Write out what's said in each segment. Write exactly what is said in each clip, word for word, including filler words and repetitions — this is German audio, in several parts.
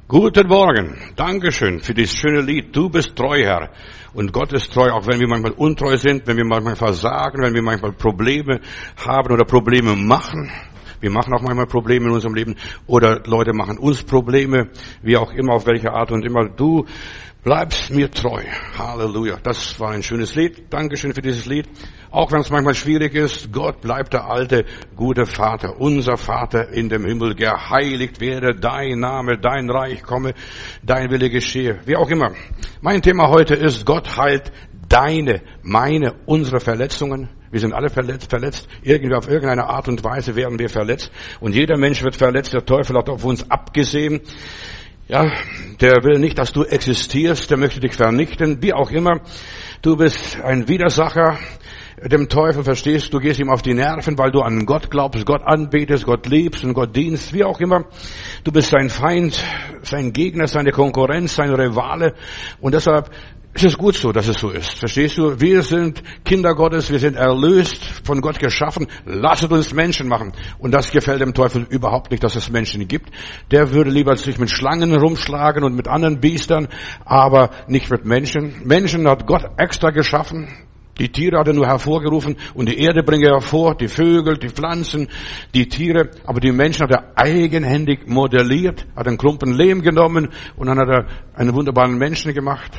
Guten Morgen. Dankeschön für dieses schöne Lied. Du bist treu, Herr. Und Gott ist treu, auch wenn wir manchmal untreu sind, wenn wir manchmal versagen, wenn wir manchmal Probleme haben oder Probleme machen. Wir machen auch manchmal Probleme in unserem Leben oder Leute machen uns Probleme, wie auch immer, auf welche Art und immer. Du bleibst mir treu. Halleluja. Das war ein schönes Lied. Dankeschön für dieses Lied. Auch wenn es manchmal schwierig ist, Gott bleibt der alte, gute Vater. Unser Vater in dem Himmel. Geheiligt werde dein Name, dein Reich komme, dein Wille geschehe. Wie auch immer. Mein Thema heute ist, Gott heilt deine, meine, unsere Verletzungen. Wir sind alle verletzt, verletzt. Irgendwie auf irgendeine Art und Weise werden wir verletzt. Und jeder Mensch wird verletzt. Der Teufel hat auf uns abgesehen. Ja, der will nicht, dass du existierst. Der möchte dich vernichten. Wie auch immer. Du bist ein Widersacher dem Teufel, verstehst du? Gehst ihm auf die Nerven, weil du an Gott glaubst, Gott anbetest, Gott liebst und Gott dienst. Wie auch immer. Du bist sein Feind, sein Gegner, seine Konkurrenz, sein Rivale. Und deshalb es ist gut so, dass es so ist. Verstehst du? Wir sind Kinder Gottes, wir sind erlöst, von Gott geschaffen. Lasset uns Menschen machen. Und das gefällt dem Teufel überhaupt nicht, dass es Menschen gibt. Der würde lieber sich mit Schlangen rumschlagen und mit anderen Biestern, aber nicht mit Menschen. Menschen hat Gott extra geschaffen. Die Tiere hat er nur hervorgerufen und die Erde bringt er hervor, die Vögel, die Pflanzen, die Tiere. Aber die Menschen hat er eigenhändig modelliert, hat einen Klumpen Lehm genommen und dann hat er einen wunderbaren Menschen gemacht.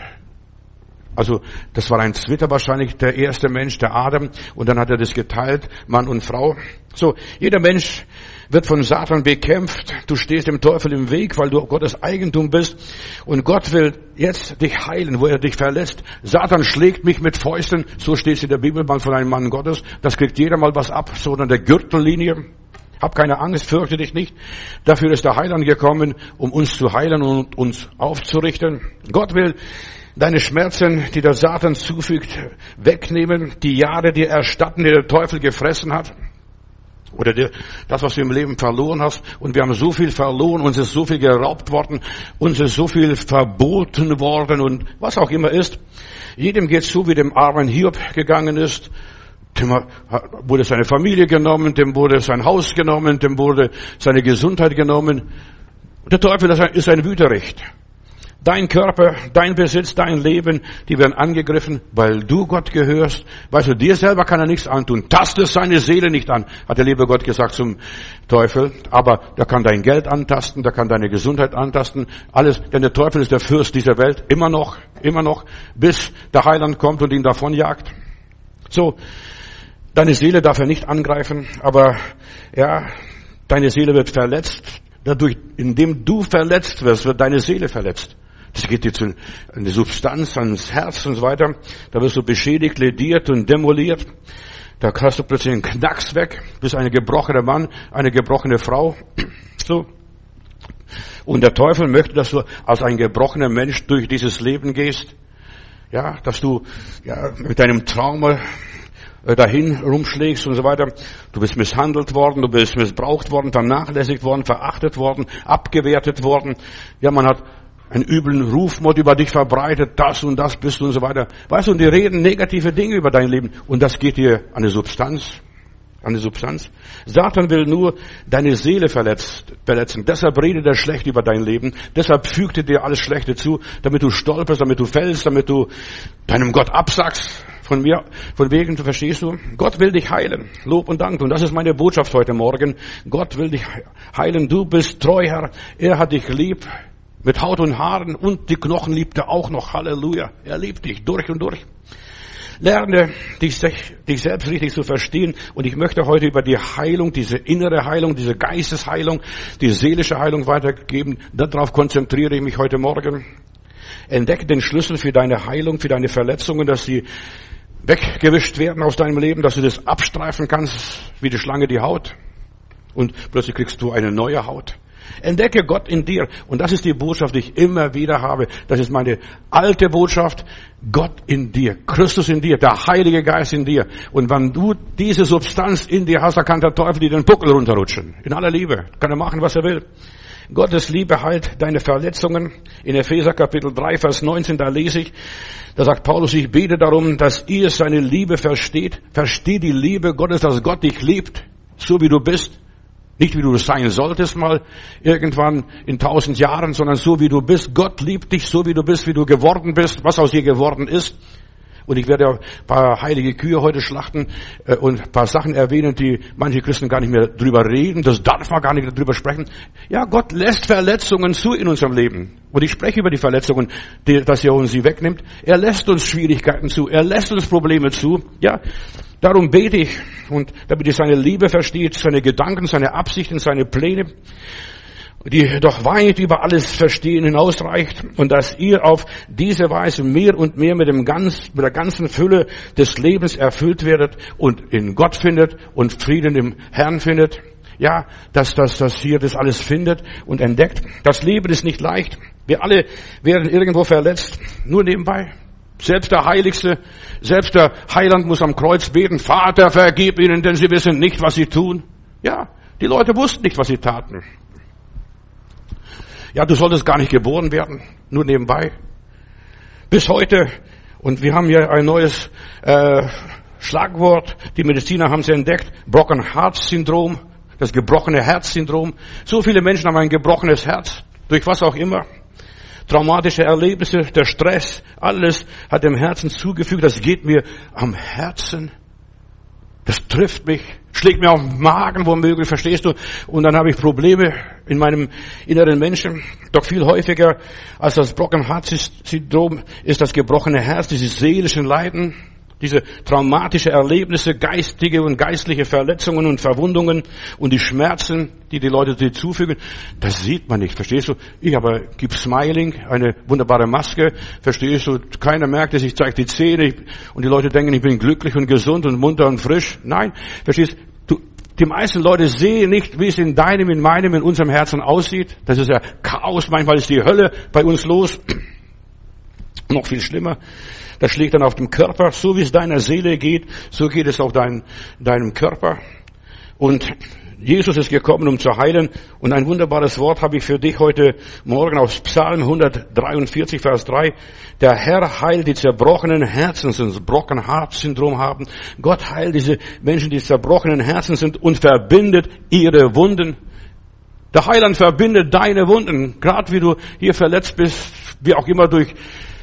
Also, das war ein Zwitter wahrscheinlich, der erste Mensch, der Adam. Und dann hat er das geteilt, Mann und Frau. So, jeder Mensch wird von Satan bekämpft. Du stehst dem Teufel im Weg, weil du Gottes Eigentum bist. Und Gott will jetzt dich heilen, wo er dich verlässt. Satan schlägt mich mit Fäusten. So steht es in der Bibel mal von einem Mann Gottes. Das kriegt jeder mal was ab, so an der Gürtellinie. Hab keine Angst, fürchte dich nicht. Dafür ist der Heiland gekommen, um uns zu heilen und uns aufzurichten. Gott will deine Schmerzen, die der Satan zufügt, wegnehmen, die Jahre dir erstatten, die der Teufel gefressen hat, oder dir, das, was du im Leben verloren hast. Und wir haben so viel verloren, uns ist so viel geraubt worden, uns ist so viel verboten worden und was auch immer ist. Jedem geht es so, wie dem armen Hiob gegangen ist. Dem wurde seine Familie genommen, dem wurde sein Haus genommen, dem wurde seine Gesundheit genommen. Der Teufel ist ein Wüterich. Dein Körper, dein Besitz, dein Leben, die werden angegriffen, weil du Gott gehörst. Weißt du, dir selber kann er nichts antun. Taste seine Seele nicht an, hat der liebe Gott gesagt zum Teufel. Aber der kann dein Geld antasten, der kann deine Gesundheit antasten, alles. Denn der Teufel ist der Fürst dieser Welt, immer noch, immer noch, bis der Heiland kommt und ihn davonjagt. So, deine Seele darf er nicht angreifen, aber ja, deine Seele wird verletzt. Dadurch, indem du verletzt wirst, wird deine Seele verletzt. Das geht jetzt in die Substanz, ans Herz und so weiter. Da wirst du beschädigt, lediert und demoliert. Da hast du plötzlich einen Knacks weg. Bist ein gebrochener Mann, eine gebrochene Frau. So. Und der Teufel möchte, dass du als ein gebrochener Mensch durch dieses Leben gehst. Ja, dass du, ja, mit deinem Trauma dahin rumschlägst und so weiter. Du bist misshandelt worden, du bist missbraucht worden, vernachlässigt worden, verachtet worden, abgewertet worden. Ja, man hat einen üblen Rufmord über dich verbreitet, das und das bist du und so weiter. Weißt du, und die reden negative Dinge über dein Leben. Und das geht dir an die Substanz. An die Substanz. Satan will nur deine Seele verletzt, verletzen. Deshalb redet er schlecht über dein Leben. Deshalb fügt er dir alles Schlechte zu, damit du stolperst, damit du fällst, damit du deinem Gott absagst. Von mir, von wegen, du verstehst du? Gott will dich heilen. Lob und Dank. Und das ist meine Botschaft heute Morgen. Gott will dich heilen. Du bist treu, Herr. Er hat dich lieb. Mit Haut und Haaren und die Knochen liebt er auch noch. Halleluja. Er liebt dich durch und durch. Lerne, dich, dich selbst richtig zu verstehen. Und ich möchte heute über die Heilung, diese innere Heilung, diese Geistesheilung, die seelische Heilung weitergeben. Darauf konzentriere ich mich heute Morgen. Entdecke den Schlüssel für deine Heilung, für deine Verletzungen, dass sie weggewischt werden aus deinem Leben, dass du das abstreifen kannst, wie die Schlange die Haut. Und plötzlich kriegst du eine neue Haut. Entdecke Gott in dir. Und das ist die Botschaft, die ich immer wieder habe. Das ist meine alte Botschaft. Gott in dir. Christus in dir. Der Heilige Geist in dir. Und wenn du diese Substanz in dir hast, dann kann der Teufel dir den Buckel runterrutschen. In aller Liebe. Kann er machen, was er will. Gottes Liebe heilt deine Verletzungen. In Epheser Kapitel drei, Vers neunzehn, da lese ich, da sagt Paulus, ich bete darum, dass ihr seine Liebe versteht. Versteht die Liebe Gottes, dass Gott dich liebt, so wie du bist. Nicht wie du sein solltest mal irgendwann in tausend Jahren, sondern so wie du bist. Gott liebt dich so wie du bist, wie du geworden bist, was aus dir geworden ist. Und ich werde ein paar heilige Kühe heute schlachten äh, und ein paar Sachen erwähnen, die manche Christen gar nicht mehr drüber reden. Das darf man gar nicht drüber sprechen. Ja, Gott lässt Verletzungen zu in unserem Leben. Und ich spreche über die Verletzungen, die, dass er uns sie wegnimmt. Er lässt uns Schwierigkeiten zu. Er lässt uns Probleme zu. Ja, darum bete ich. Und damit ich seine Liebe versteht, seine Gedanken, seine Absichten, seine Pläne, die doch weit über alles Verstehen hinausreicht und dass ihr auf diese Weise mehr und mehr mit dem ganz, mit der ganzen Fülle des Lebens erfüllt werdet und in Gott findet und Frieden im Herrn findet. Ja, dass, dass, dass hier das alles findet und entdeckt. Das Leben ist nicht leicht. Wir alle werden irgendwo verletzt. Nur nebenbei. Selbst der Heiligste, selbst der Heiland muss am Kreuz beten. Vater, vergib ihnen, denn sie wissen nicht, was sie tun. Ja, die Leute wussten nicht, was sie taten. Ja, du solltest gar nicht geboren werden, nur nebenbei. Bis heute, und wir haben hier ein neues äh, Schlagwort, die Mediziner haben es entdeckt, Broken Heart Syndrom, das gebrochene Herz-Syndrom. So viele Menschen haben ein gebrochenes Herz, durch was auch immer. Traumatische Erlebnisse, der Stress, alles hat dem Herzen zugefügt, das geht mir am Herzen. Das trifft mich, schlägt mir auf den Magen, womöglich, verstehst du? Und dann habe ich Probleme in meinem inneren Menschen. Doch viel häufiger als das Broken Heart Syndrom ist das gebrochene Herz, diese seelischen Leiden, diese traumatische Erlebnisse, geistige und geistliche Verletzungen und Verwundungen und die Schmerzen, die die Leute dir zufügen. Das sieht man nicht, verstehst du? Ich aber gib Smiling, eine wunderbare Maske, verstehst du? Keiner merkt es, ich zeige die Zähne und die Leute denken, ich bin glücklich und gesund und munter und frisch. Nein, verstehst du? Die meisten Leute sehen nicht, wie es in deinem, in meinem, in unserem Herzen aussieht. Das ist ja Chaos, manchmal ist die Hölle bei uns los. Noch viel schlimmer. Das schlägt dann auf dem Körper. So wie es deiner Seele geht, so geht es auch dein, deinem Körper. Und Jesus ist gekommen, um zu heilen. Und ein wunderbares Wort habe ich für dich heute Morgen aus Psalm hundertdreiundvierzig, Vers drei. Der Herr heilt die zerbrochenen Herzen, die das Broken Heart Syndrom haben. Gott heilt diese Menschen, die zerbrochenen Herzen sind und verbindet ihre Wunden. Der Heiland verbindet deine Wunden. Gerade wie du hier verletzt bist, wie auch immer durch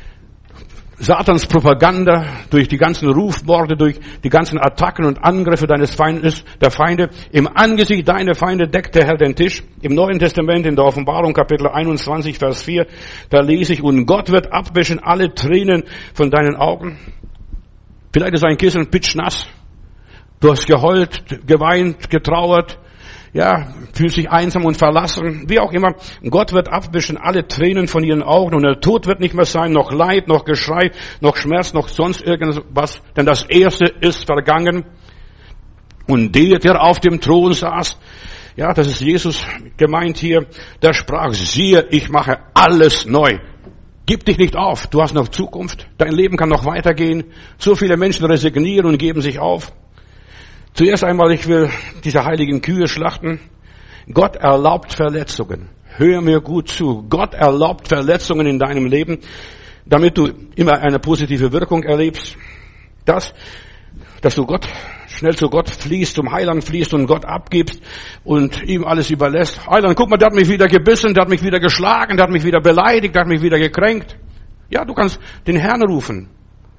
Satans Propaganda, durch die ganzen Rufmorde, durch die ganzen Attacken und Angriffe deines Feindes, der Feinde. Im Angesicht deiner Feinde deckt der Herr den Tisch. Im Neuen Testament, in der Offenbarung, Kapitel einundzwanzig, Vers vier, da lese ich, und Gott wird abwischen alle Tränen von deinen Augen. Vielleicht ist ein Kissen pitschnass. Du hast geheult, geweint, getrauert. Ja, fühlt sich einsam und verlassen, wie auch immer. Gott wird abwischen alle Tränen von ihren Augen und der Tod wird nicht mehr sein, noch Leid, noch Geschrei, noch Schmerz, noch sonst irgendwas, denn das Erste ist vergangen. Und der, der auf dem Thron saß, ja, das ist Jesus gemeint hier, der sprach, siehe, ich mache alles neu. Gib dich nicht auf, du hast noch Zukunft, dein Leben kann noch weitergehen. So viele Menschen resignieren und geben sich auf. Zuerst einmal, ich will diese heiligen Kühe schlachten. Gott erlaubt Verletzungen. Hör mir gut zu. Gott erlaubt Verletzungen in deinem Leben, damit du immer eine positive Wirkung erlebst. Das, dass du Gott, schnell zu Gott fließt, zum Heiland fließt und Gott abgibst und ihm alles überlässt. Heiland, guck mal, der hat mich wieder gebissen, der hat mich wieder geschlagen, der hat mich wieder beleidigt, der hat mich wieder gekränkt. Ja, du kannst den Herrn rufen.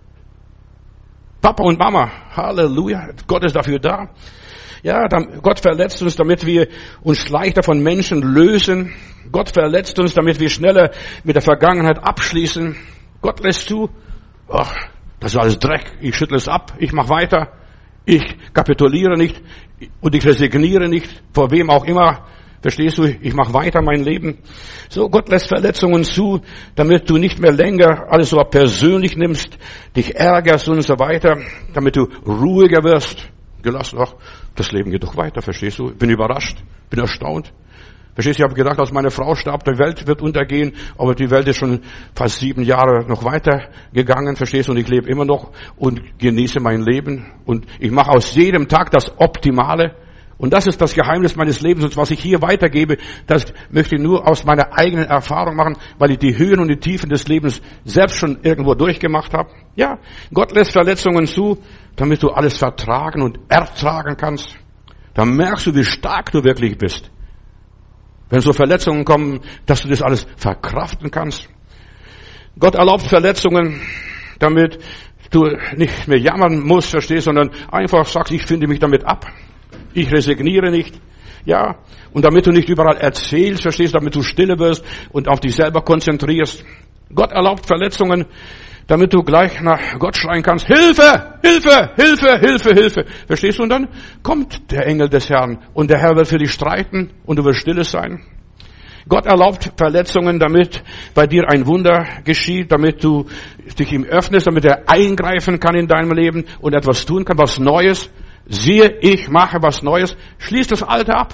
Papa und Mama, Halleluja, Gott ist dafür da. Ja, Gott verletzt uns, damit wir uns leichter von Menschen lösen. Gott verletzt uns, damit wir schneller mit der Vergangenheit abschließen. Gott lässt zu, ach, das ist alles Dreck, ich schüttle es ab, ich mache weiter, ich kapituliere nicht und ich resigniere nicht, vor wem auch immer. Verstehst du? Ich mache weiter mein Leben. So, Gott lässt Verletzungen zu, damit du nicht mehr länger alles so persönlich nimmst, dich ärgerst und so weiter, damit du ruhiger wirst. Gelassen, ach, das Leben geht doch weiter, verstehst du? Bin überrascht, bin erstaunt. Verstehst du? Ich habe gedacht, als meine Frau starb, die Welt wird untergehen, aber die Welt ist schon fast sieben Jahre noch weiter gegangen, verstehst du? Und ich lebe immer noch und genieße mein Leben und ich mache aus jedem Tag das Optimale. Und das ist das Geheimnis meines Lebens. Und was ich hier weitergebe, das möchte ich nur aus meiner eigenen Erfahrung machen, weil ich die Höhen und die Tiefen des Lebens selbst schon irgendwo durchgemacht habe. Ja, Gott lässt Verletzungen zu, damit du alles vertragen und ertragen kannst. dann merkst du, wie stark du wirklich bist. Wenn so Verletzungen kommen, dass du das alles verkraften kannst. Gott erlaubt Verletzungen, damit du nicht mehr jammern musst, verstehst, sondern einfach sagst, ich finde mich damit ab. Ich resigniere nicht. Ja, und damit du nicht überall erzählst, verstehst, damit du stille wirst und auf dich selber konzentrierst. Gott erlaubt Verletzungen, damit du gleich nach Gott schreien kannst, Hilfe, Hilfe, Hilfe, Hilfe, Hilfe. Verstehst du? Und dann kommt der Engel des Herrn und der Herr wird für dich streiten und du wirst stille sein. Gott erlaubt Verletzungen, damit bei dir ein Wunder geschieht, damit du dich ihm öffnest, damit er eingreifen kann in deinem Leben und etwas tun kann, was Neues. Siehe, ich mache was Neues. Schließ das Alte ab.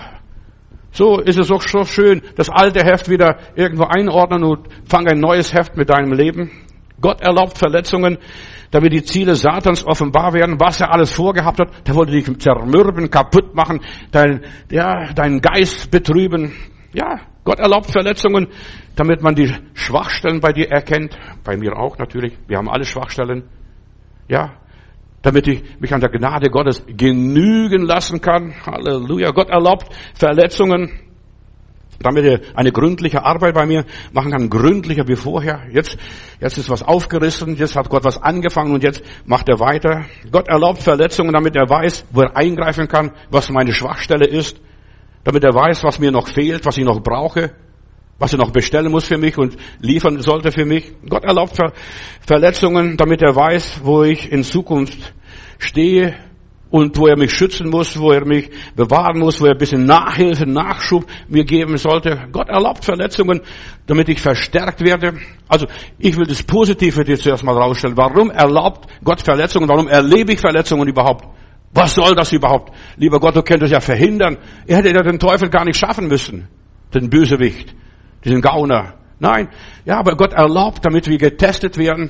So ist es auch so schön, das alte Heft wieder irgendwo einordnen und fang ein neues Heft mit deinem Leben. Gott erlaubt Verletzungen, damit die Ziele Satans offenbar werden, was er alles vorgehabt hat. Der wollte dich zermürben, kaputt machen, dein, ja, deinen Geist betrüben. Ja, Gott erlaubt Verletzungen, damit man die Schwachstellen bei dir erkennt. Bei mir auch natürlich. Wir haben alle Schwachstellen. Ja, damit ich mich an der Gnade Gottes genügen lassen kann. Halleluja. Gott erlaubt Verletzungen, damit er eine gründliche Arbeit bei mir machen kann, gründlicher wie vorher. Jetzt, jetzt ist was aufgerissen, jetzt hat Gott was angefangen und jetzt macht er weiter. Gott erlaubt Verletzungen, damit er weiß, wo er eingreifen kann, was meine Schwachstelle ist, damit er weiß, was mir noch fehlt, was ich noch brauche, was er noch bestellen muss für mich und liefern sollte für mich. Gott erlaubt Ver- Verletzungen, damit er weiß, wo ich in Zukunft stehe, und wo er mich schützen muss, wo er mich bewahren muss, wo er ein bisschen Nachhilfe, Nachschub mir geben sollte. Gott erlaubt Verletzungen, damit ich verstärkt werde. Also ich will das Positive dir zuerst mal rausstellen. Warum erlaubt Gott Verletzungen? Warum erlebe ich Verletzungen überhaupt? Was soll das überhaupt? Lieber Gott, du könntest ja verhindern. Er hätte ja den Teufel gar nicht schaffen müssen. Den Bösewicht, diesen Gauner. Nein, ja, aber Gott erlaubt, damit wir getestet werden.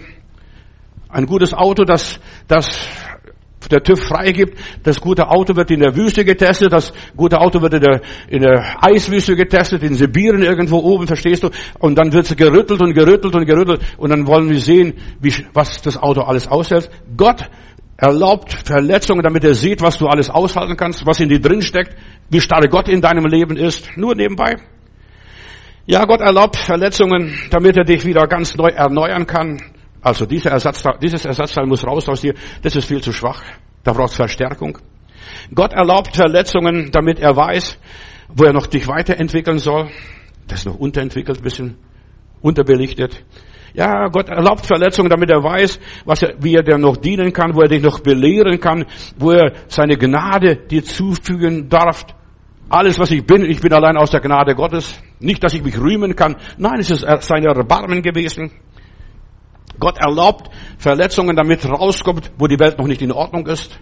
Ein gutes Auto, das, das der TÜV freigibt, das gute Auto wird in der Wüste getestet, das gute Auto wird in der, in der Eiswüste getestet, in Sibirien irgendwo oben, verstehst du? Und dann wird es gerüttelt und gerüttelt und gerüttelt und dann wollen wir sehen, wie, was das Auto alles aushält. Gott erlaubt Verletzungen, damit er sieht, was du alles aushalten kannst, was in dir drin steckt, wie stark Gott in deinem Leben ist. Nur nebenbei. Ja, Gott erlaubt Verletzungen, damit er dich wieder ganz neu erneuern kann. Also dieser Ersatzteil, dieses Ersatzteil muss raus aus dir. Das ist viel zu schwach. Da braucht es Verstärkung. Gott erlaubt Verletzungen, damit er weiß, wo er noch dich weiterentwickeln soll. Das ist noch unterentwickelt, ein bisschen unterbelichtet. Ja, Gott erlaubt Verletzungen, damit er weiß, was er, wie er dir noch dienen kann, wo er dich noch belehren kann, wo er seine Gnade dir zufügen darf. Alles, was ich bin, ich bin allein aus der Gnade Gottes. Nicht, dass ich mich rühmen kann. Nein, es ist sein Erbarmen gewesen. Gott erlaubt Verletzungen, damit rauskommt, wo die Welt noch nicht in Ordnung ist,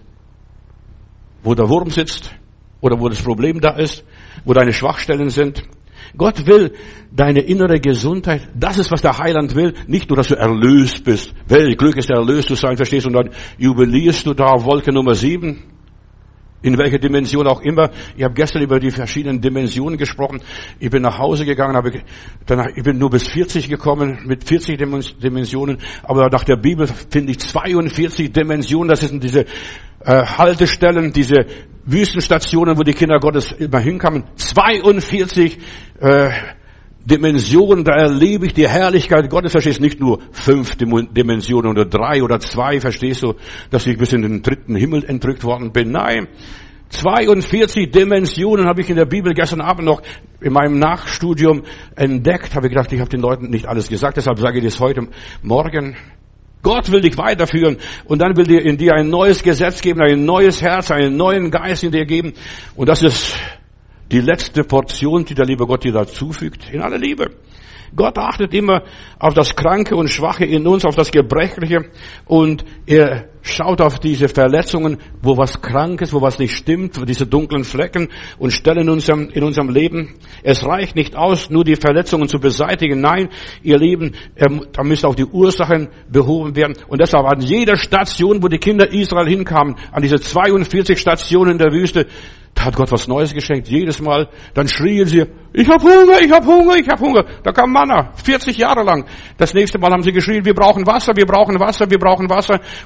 wo der Wurm sitzt oder wo das Problem da ist, wo deine Schwachstellen sind. Gott will deine innere Gesundheit, das ist, was der Heiland will, nicht nur, dass du erlöst bist. Welch Glück ist erlöst zu sein, verstehst du, und dann jubilierst du da auf Wolke Nummer sieben. In welcher Dimension auch immer. Ich habe gestern über die verschiedenen Dimensionen gesprochen. Ich bin nach Hause gegangen, habe danach, ich bin nur bis vierzig gekommen, mit vierzig Dimensionen. Aber nach der Bibel finde ich zweiundvierzig Dimensionen. Das sind diese äh, Haltestellen, diese Wüstenstationen, wo die Kinder Gottes immer hinkamen. zweiundvierzig äh, Dimensionen, da erlebe ich die Herrlichkeit Gottes, verstehst du, nicht nur fünf Dimensionen oder drei oder zwei, verstehst du, dass ich bis in den dritten Himmel entrückt worden bin. Nein, zweiundvierzig Dimensionen habe ich in der Bibel gestern Abend noch in meinem Nachstudium entdeckt. Habe ich gedacht, ich habe den Leuten nicht alles gesagt, deshalb sage ich das heute Morgen. Gott will dich weiterführen und dann will dir in dir ein neues Gesetz geben, ein neues Herz, einen neuen Geist in dir geben. Und das ist die letzte Portion, die der liebe Gott dir dazufügt, in aller Liebe. Gott achtet immer auf das Kranke und Schwache in uns, auf das Gebrechliche, und er schaut auf diese Verletzungen, wo was krank ist, wo was nicht stimmt, diese dunklen Flecken und Stellen in unserem, in unserem Leben. Es reicht nicht aus, nur die Verletzungen zu beseitigen. Nein, ihr Lieben, da müssen auch die Ursachen behoben werden. Und deshalb an jeder Station, wo die Kinder Israel hinkamen, an diese zweiundvierzig Stationen in der Wüste, da hat Gott was Neues geschenkt, jedes Mal. Dann schrien sie, ich hab Hunger, ich hab Hunger, ich hab Hunger. Da kam Manna, vierzig Jahre lang. Das nächste Mal haben sie geschrien, wir brauchen Wasser, wir brauchen Wasser, wir brauchen Wasser. Und was kam?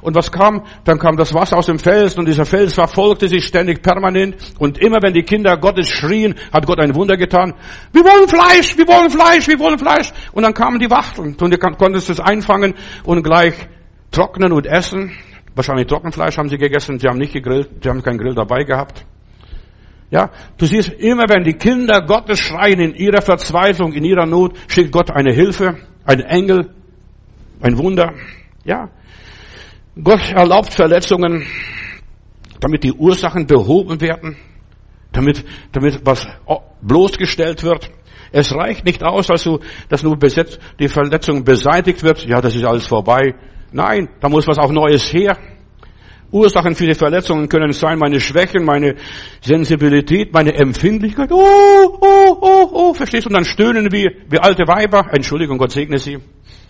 kam, dann kam das Wasser aus dem Felsen und dieser Fels verfolgte sich ständig permanent. Und immer wenn die Kinder Gottes schrien, hat Gott ein Wunder getan. Wir wollen Fleisch, wir wollen Fleisch, wir wollen Fleisch. Und dann kamen die Wachteln und du konntest es einfangen und gleich trocknen und essen. Wahrscheinlich Trockenfleisch haben sie gegessen, sie haben nicht gegrillt, sie haben keinen Grill dabei gehabt. Ja, du siehst, immer wenn die Kinder Gottes schreien in ihrer Verzweiflung, in ihrer Not, schickt Gott eine Hilfe, einen Engel, ein Wunder. Ja, Gott erlaubt Verletzungen, damit die Ursachen behoben werden, damit, damit was bloßgestellt wird. Es reicht nicht aus, also, dass nur besetzt, die Verletzung beseitigt wird. Ja, das ist alles vorbei. Nein, da muss was auch Neues her. Ursachen für die Verletzungen können sein meine Schwächen, meine Sensibilität, meine Empfindlichkeit. Oh, oh, oh, oh, verstehst du? Und dann stöhnen wir wie alte Weiber. Entschuldigung, Gott segne sie.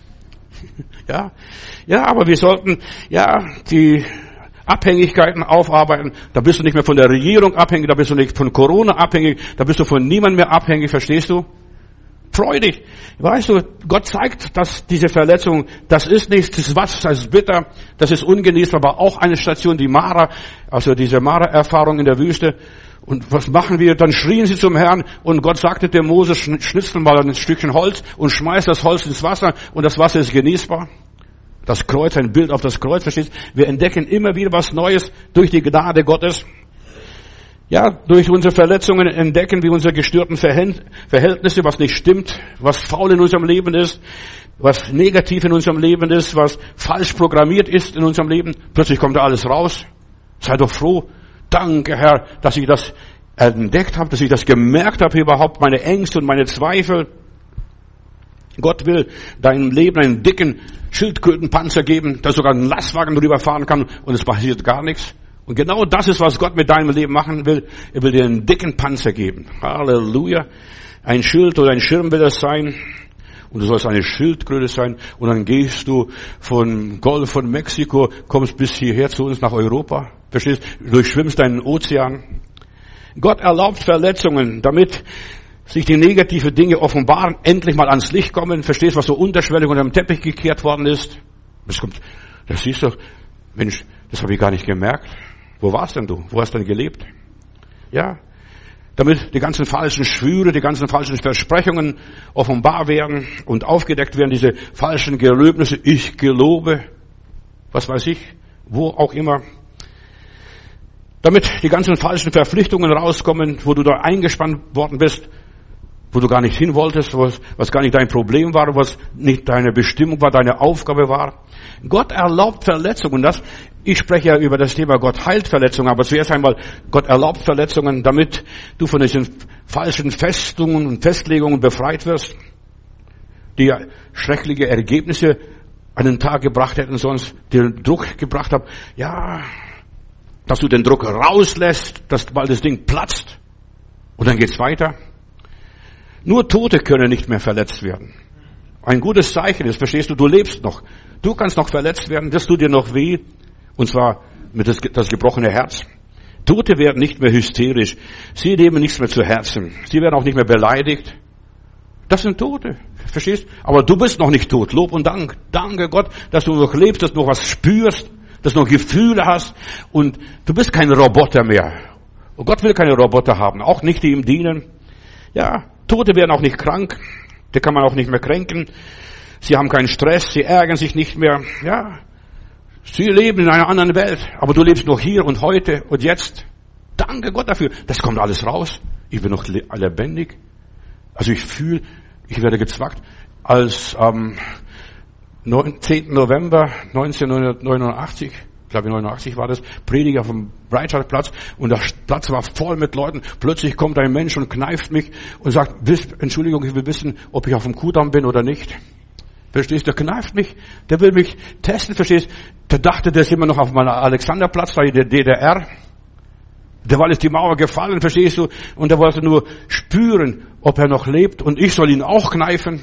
Ja, ja, aber wir sollten, ja, die Abhängigkeiten aufarbeiten. Da bist du nicht mehr von der Regierung abhängig, da bist du nicht von Corona abhängig, da bist du von niemandem mehr abhängig, verstehst du? Freu dich. Weißt du, Gott zeigt, dass diese Verletzung, das ist nichts, das ist was, das ist bitter, das ist ungenießbar, aber auch eine Station, die Mara, also diese Mara-Erfahrung in der Wüste. Und was machen wir? Dann schrien sie zum Herrn und Gott sagte dem Mose, schnitzel mal ein Stückchen Holz und schmeiß das Holz ins Wasser und das Wasser ist genießbar. Das Kreuz, ein Bild auf das Kreuz, verstehst du? Wir entdecken immer wieder was Neues durch die Gnade Gottes. Ja, durch unsere Verletzungen entdecken wir unsere gestörten Verhältnisse, was nicht stimmt, was faul in unserem Leben ist, was negativ in unserem Leben ist, was falsch programmiert ist in unserem Leben. Plötzlich kommt da alles raus. Sei doch froh. Danke, Herr, dass ich das entdeckt habe, dass ich das gemerkt habe, überhaupt meine Ängste und meine Zweifel. Gott will deinem Leben einen dicken Schildkrötenpanzer geben, dass sogar ein Lastwagen drüber fahren kann und es passiert gar nichts. Und genau das ist, was Gott mit deinem Leben machen will. Er will dir einen dicken Panzer geben. Halleluja. Ein Schild oder ein Schirm will das sein. Und du sollst eine Schildkröte sein. Und dann gehst du von Golf von Mexiko, kommst bis hierher zu uns nach Europa. Verstehst? Du durchschwimmst deinen Ozean. Gott erlaubt Verletzungen, damit sich die negative Dinge offenbaren, endlich mal ans Licht kommen. Verstehst, was so unterschwellig unter dem Teppich gekehrt worden ist? Das kommt, das siehst du, Mensch, das habe ich gar nicht gemerkt. Wo warst denn du? Wo hast du denn gelebt? Ja, damit die ganzen falschen Schwüre, die ganzen falschen Versprechungen offenbar werden und aufgedeckt werden, diese falschen Gelöbnisse. Ich gelobe, was weiß ich, wo auch immer. Damit die ganzen falschen Verpflichtungen rauskommen, wo du da eingespannt worden bist, wo du gar nicht hin wolltest, was, was gar nicht dein Problem war, was nicht deine Bestimmung war, deine Aufgabe war. Gott erlaubt Verletzungen. Das, ich spreche ja über das Thema Gott heilt Verletzungen, aber zuerst einmal, Gott erlaubt Verletzungen, damit du von diesen falschen Festungen und Festlegungen befreit wirst, die schreckliche Ergebnisse an den Tag gebracht hätten, sonst den Druck gebracht haben. Ja, dass du den Druck rauslässt, dass bald das Ding platzt und dann geht's weiter. Nur Tote können nicht mehr verletzt werden. Ein gutes Zeichen ist, verstehst du, du lebst noch. Du kannst noch verletzt werden, das tut dir noch weh. Und zwar mit das, das gebrochene Herz. Tote werden nicht mehr hysterisch. Sie nehmen nichts mehr zu Herzen. Sie werden auch nicht mehr beleidigt. Das sind Tote. Verstehst? Aber du bist noch nicht tot. Lob und Dank. Danke Gott, dass du noch lebst, dass du noch was spürst, dass du noch Gefühle hast. Und du bist kein Roboter mehr. Und Gott will keine Roboter haben. Auch nicht, die ihm dienen. Ja, Tote werden auch nicht krank. Die kann man auch nicht mehr kränken. Sie haben keinen Stress. Sie ärgern sich nicht mehr. Ja. Sie leben in einer anderen Welt. Aber du lebst noch hier und heute und jetzt. Danke Gott dafür. Das kommt alles raus. Ich bin noch lebendig. Also ich fühle, ich werde gezwackt. Als am zehnten November neunzehnhundertneunundachtzig, ich glaube neunundachtzig war das, predige auf dem Breitscheidplatz und der Platz war voll mit Leuten. Plötzlich kommt ein Mensch und kneift mich und sagt, Entschuldigung, ich will wissen, ob ich auf dem Kudamm bin oder nicht. Verstehst du? Der kneift mich, der will mich testen, verstehst du? Der dachte, der ist immer noch auf meinem Alexanderplatz, da in der D D R. Derweil ist die Mauer gefallen, verstehst du? Und er wollte nur spüren, ob er noch lebt und ich soll ihn auch kneifen.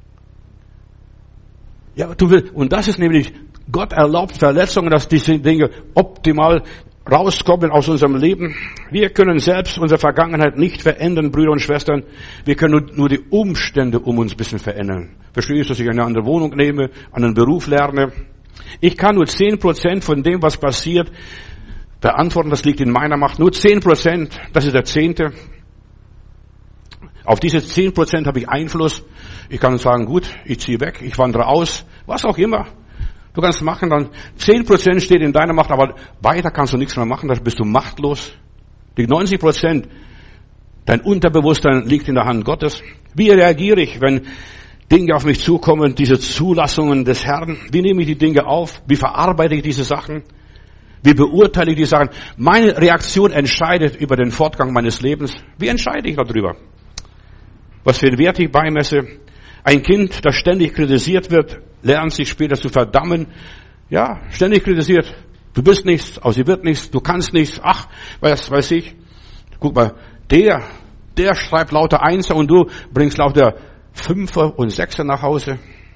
Ja, du willst, und das ist nämlich, Gott erlaubt Verletzungen, dass diese Dinge optimal rauskommen aus unserem Leben. Wir können selbst unsere Vergangenheit nicht verändern, Brüder und Schwestern. Wir können nur, nur die Umstände um uns ein bisschen verändern. Verstehst du, dass ich eine andere Wohnung nehme, einen Beruf lerne, Ich kann nur zehn Prozent von dem, was passiert, beantworten. Das liegt in meiner Macht. Nur zehn Prozent, das ist der Zehnte. Auf diese zehn Prozent habe ich Einfluss. Ich kann sagen, gut, ich ziehe weg, ich wandere aus, was auch immer. Du kannst machen, dann zehn Prozent steht in deiner Macht, aber weiter kannst du nichts mehr machen, da bist du machtlos. Die neunzig Prozent, dein Unterbewusstsein liegt in der Hand Gottes. Wie reagiere ich, wenn Dinge auf mich zukommen, diese Zulassungen des Herrn? Wie nehme ich die Dinge auf? Wie verarbeite ich diese Sachen? Wie beurteile ich die Sachen? Meine Reaktion entscheidet über den Fortgang meines Lebens. Wie entscheide ich darüber? Was für einen Wert ich beimesse? Ein Kind, das ständig kritisiert wird, lernt sich später zu verdammen. Ja, ständig kritisiert. Du bist nichts, aus dir wird nichts, du kannst nichts. Ach, was weiß ich. Guck mal, der, der schreibt lauter Einser und du bringst lauter Fünfer und Sechser nach Hause.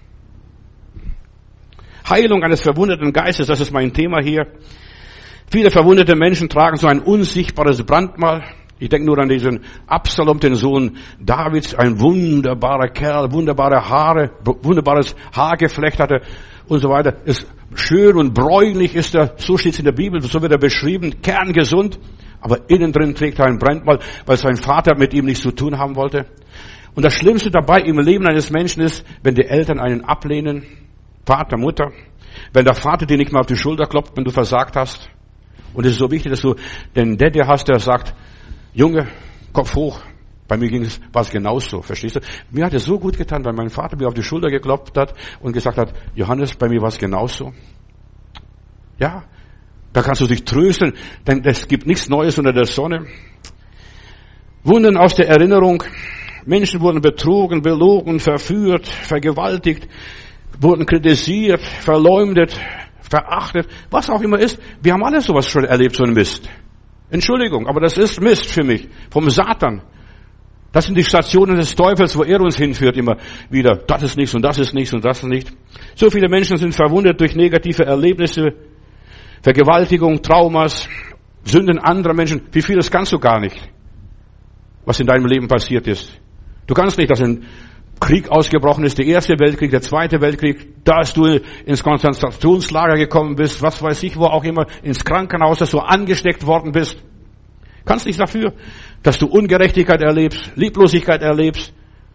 Heilung eines verwundeten Geistes, das ist mein Thema hier. Viele verwundete Menschen tragen so ein unsichtbares Brandmal. Ich denke nur an diesen Absalom, den Sohn Davids, ein wunderbarer Kerl, wunderbare Haare, wunderbares Haargeflecht hatte und so weiter. Ist schön und bräunlich ist er, so steht es in der Bibel, so wird er beschrieben, kerngesund, aber innen drin trägt er ein Brandmal, weil sein Vater mit ihm nichts zu tun haben wollte. Und das Schlimmste dabei im Leben eines Menschen ist, wenn die Eltern einen ablehnen, Vater, Mutter, wenn der Vater dir nicht mal auf die Schulter klopft, wenn du versagt hast. Und es ist so wichtig, dass du den Daddy hast, der sagt, Junge, Kopf hoch. Bei mir ging es, war es genauso, verstehst du? Mir hat es so gut getan, weil mein Vater mir auf die Schulter geklopft hat und gesagt hat, Johannes, bei mir war es genauso. Ja, da kannst du dich trösten, denn es gibt nichts Neues unter der Sonne. Wunden aus der Erinnerung. Menschen wurden betrogen, belogen, verführt, vergewaltigt, wurden kritisiert, verleumdet, verachtet, was auch immer ist. Wir haben alles sowas schon erlebt, so ein Mist. Entschuldigung, aber das ist Mist für mich, vom Satan. Das sind die Stationen des Teufels, wo er uns hinführt immer wieder. Das ist nichts und das ist nichts und das ist nicht. So viele Menschen sind verwundet durch negative Erlebnisse, Vergewaltigung, Traumas, Sünden anderer Menschen. Wie vieles kannst du gar nicht, was in deinem Leben passiert ist. Du kannst nicht, dass ein Krieg ausgebrochen ist, der erste Weltkrieg, der zweite Weltkrieg, dass du ins Konzentrationslager gekommen bist, was weiß ich, wo auch immer, ins Krankenhaus, dass du angesteckt worden bist. Kannst nicht dafür, dass du Ungerechtigkeit erlebst, Lieblosigkeit erlebst.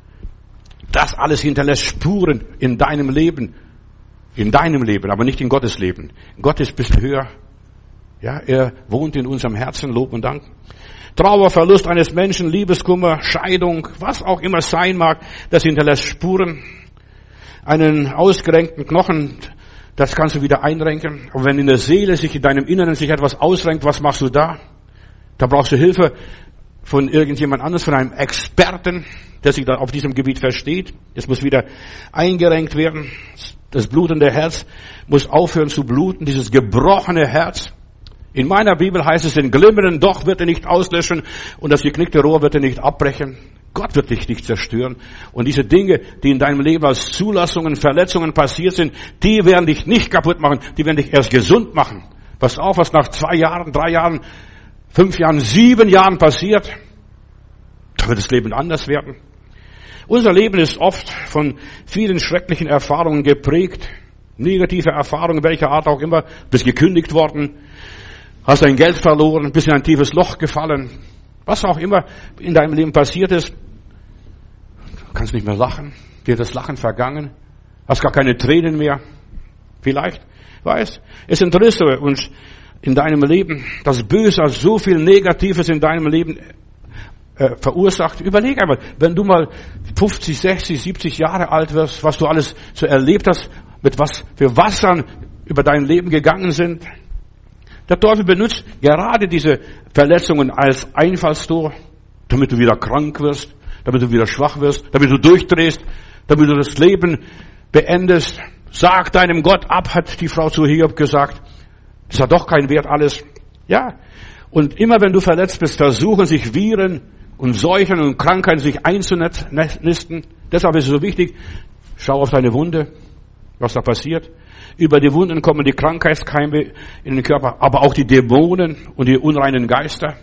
Das alles hinterlässt Spuren in deinem Leben, in deinem Leben, aber nicht in Gottes Leben. Gott ist ein bisschen höher. Ja, er wohnt in unserem Herzen, Lob und Dank. Trauer, Verlust eines Menschen, Liebeskummer, Scheidung, was auch immer sein mag, das hinterlässt Spuren. Einen ausgerenkten Knochen, das kannst du wieder einrenken. Und wenn in der Seele sich, in deinem Inneren sich etwas ausrenkt, was machst du da? Da brauchst du Hilfe von irgendjemand anderes, von einem Experten, der sich da auf diesem Gebiet versteht. Es muss wieder eingerenkt werden. Das blutende Herz muss aufhören zu bluten, dieses gebrochene Herz. In meiner Bibel heißt es, den glimmenden Doch wird er nicht auslöschen und das geknickte Rohr wird er nicht abbrechen. Gott wird dich nicht zerstören. Und diese Dinge, die in deinem Leben als Zulassungen, Verletzungen passiert sind, die werden dich nicht kaputt machen, die werden dich erst gesund machen. Pass auf, was nach zwei Jahren, drei Jahren, fünf Jahren, sieben Jahren passiert. Da wird das Leben anders werden. Unser Leben ist oft von vielen schrecklichen Erfahrungen geprägt. Negative Erfahrungen, welcher Art auch immer. Du bist gekündigt worden. Hast dein Geld verloren, bist in ein tiefes Loch gefallen. Was auch immer in deinem Leben passiert ist. Du kannst nicht mehr lachen. Dir das Lachen vergangen. Hast gar keine Tränen mehr. Vielleicht. Weißt, es sind Risse und in deinem Leben, das Böse, so viel Negatives in deinem Leben äh, verursacht. Überleg einmal, wenn du mal fünfzig, sechzig, siebzig Jahre alt wirst, was du alles so erlebt hast, mit was für Wassern über dein Leben gegangen sind. Der Teufel benutzt gerade diese Verletzungen als Einfallstor, damit du wieder krank wirst, damit du wieder schwach wirst, damit du durchdrehst, damit du das Leben beendest. Sag deinem Gott ab, hat die Frau zu Hiob gesagt. Das hat doch keinen Wert alles. Ja. Und immer wenn du verletzt bist, versuchen sich Viren und Seuchen und Krankheiten sich einzunisten. Deshalb ist es so wichtig, schau auf deine Wunde, was da passiert. Über die Wunden kommen die Krankheitskeime in den Körper, aber auch die Dämonen und die unreinen Geister.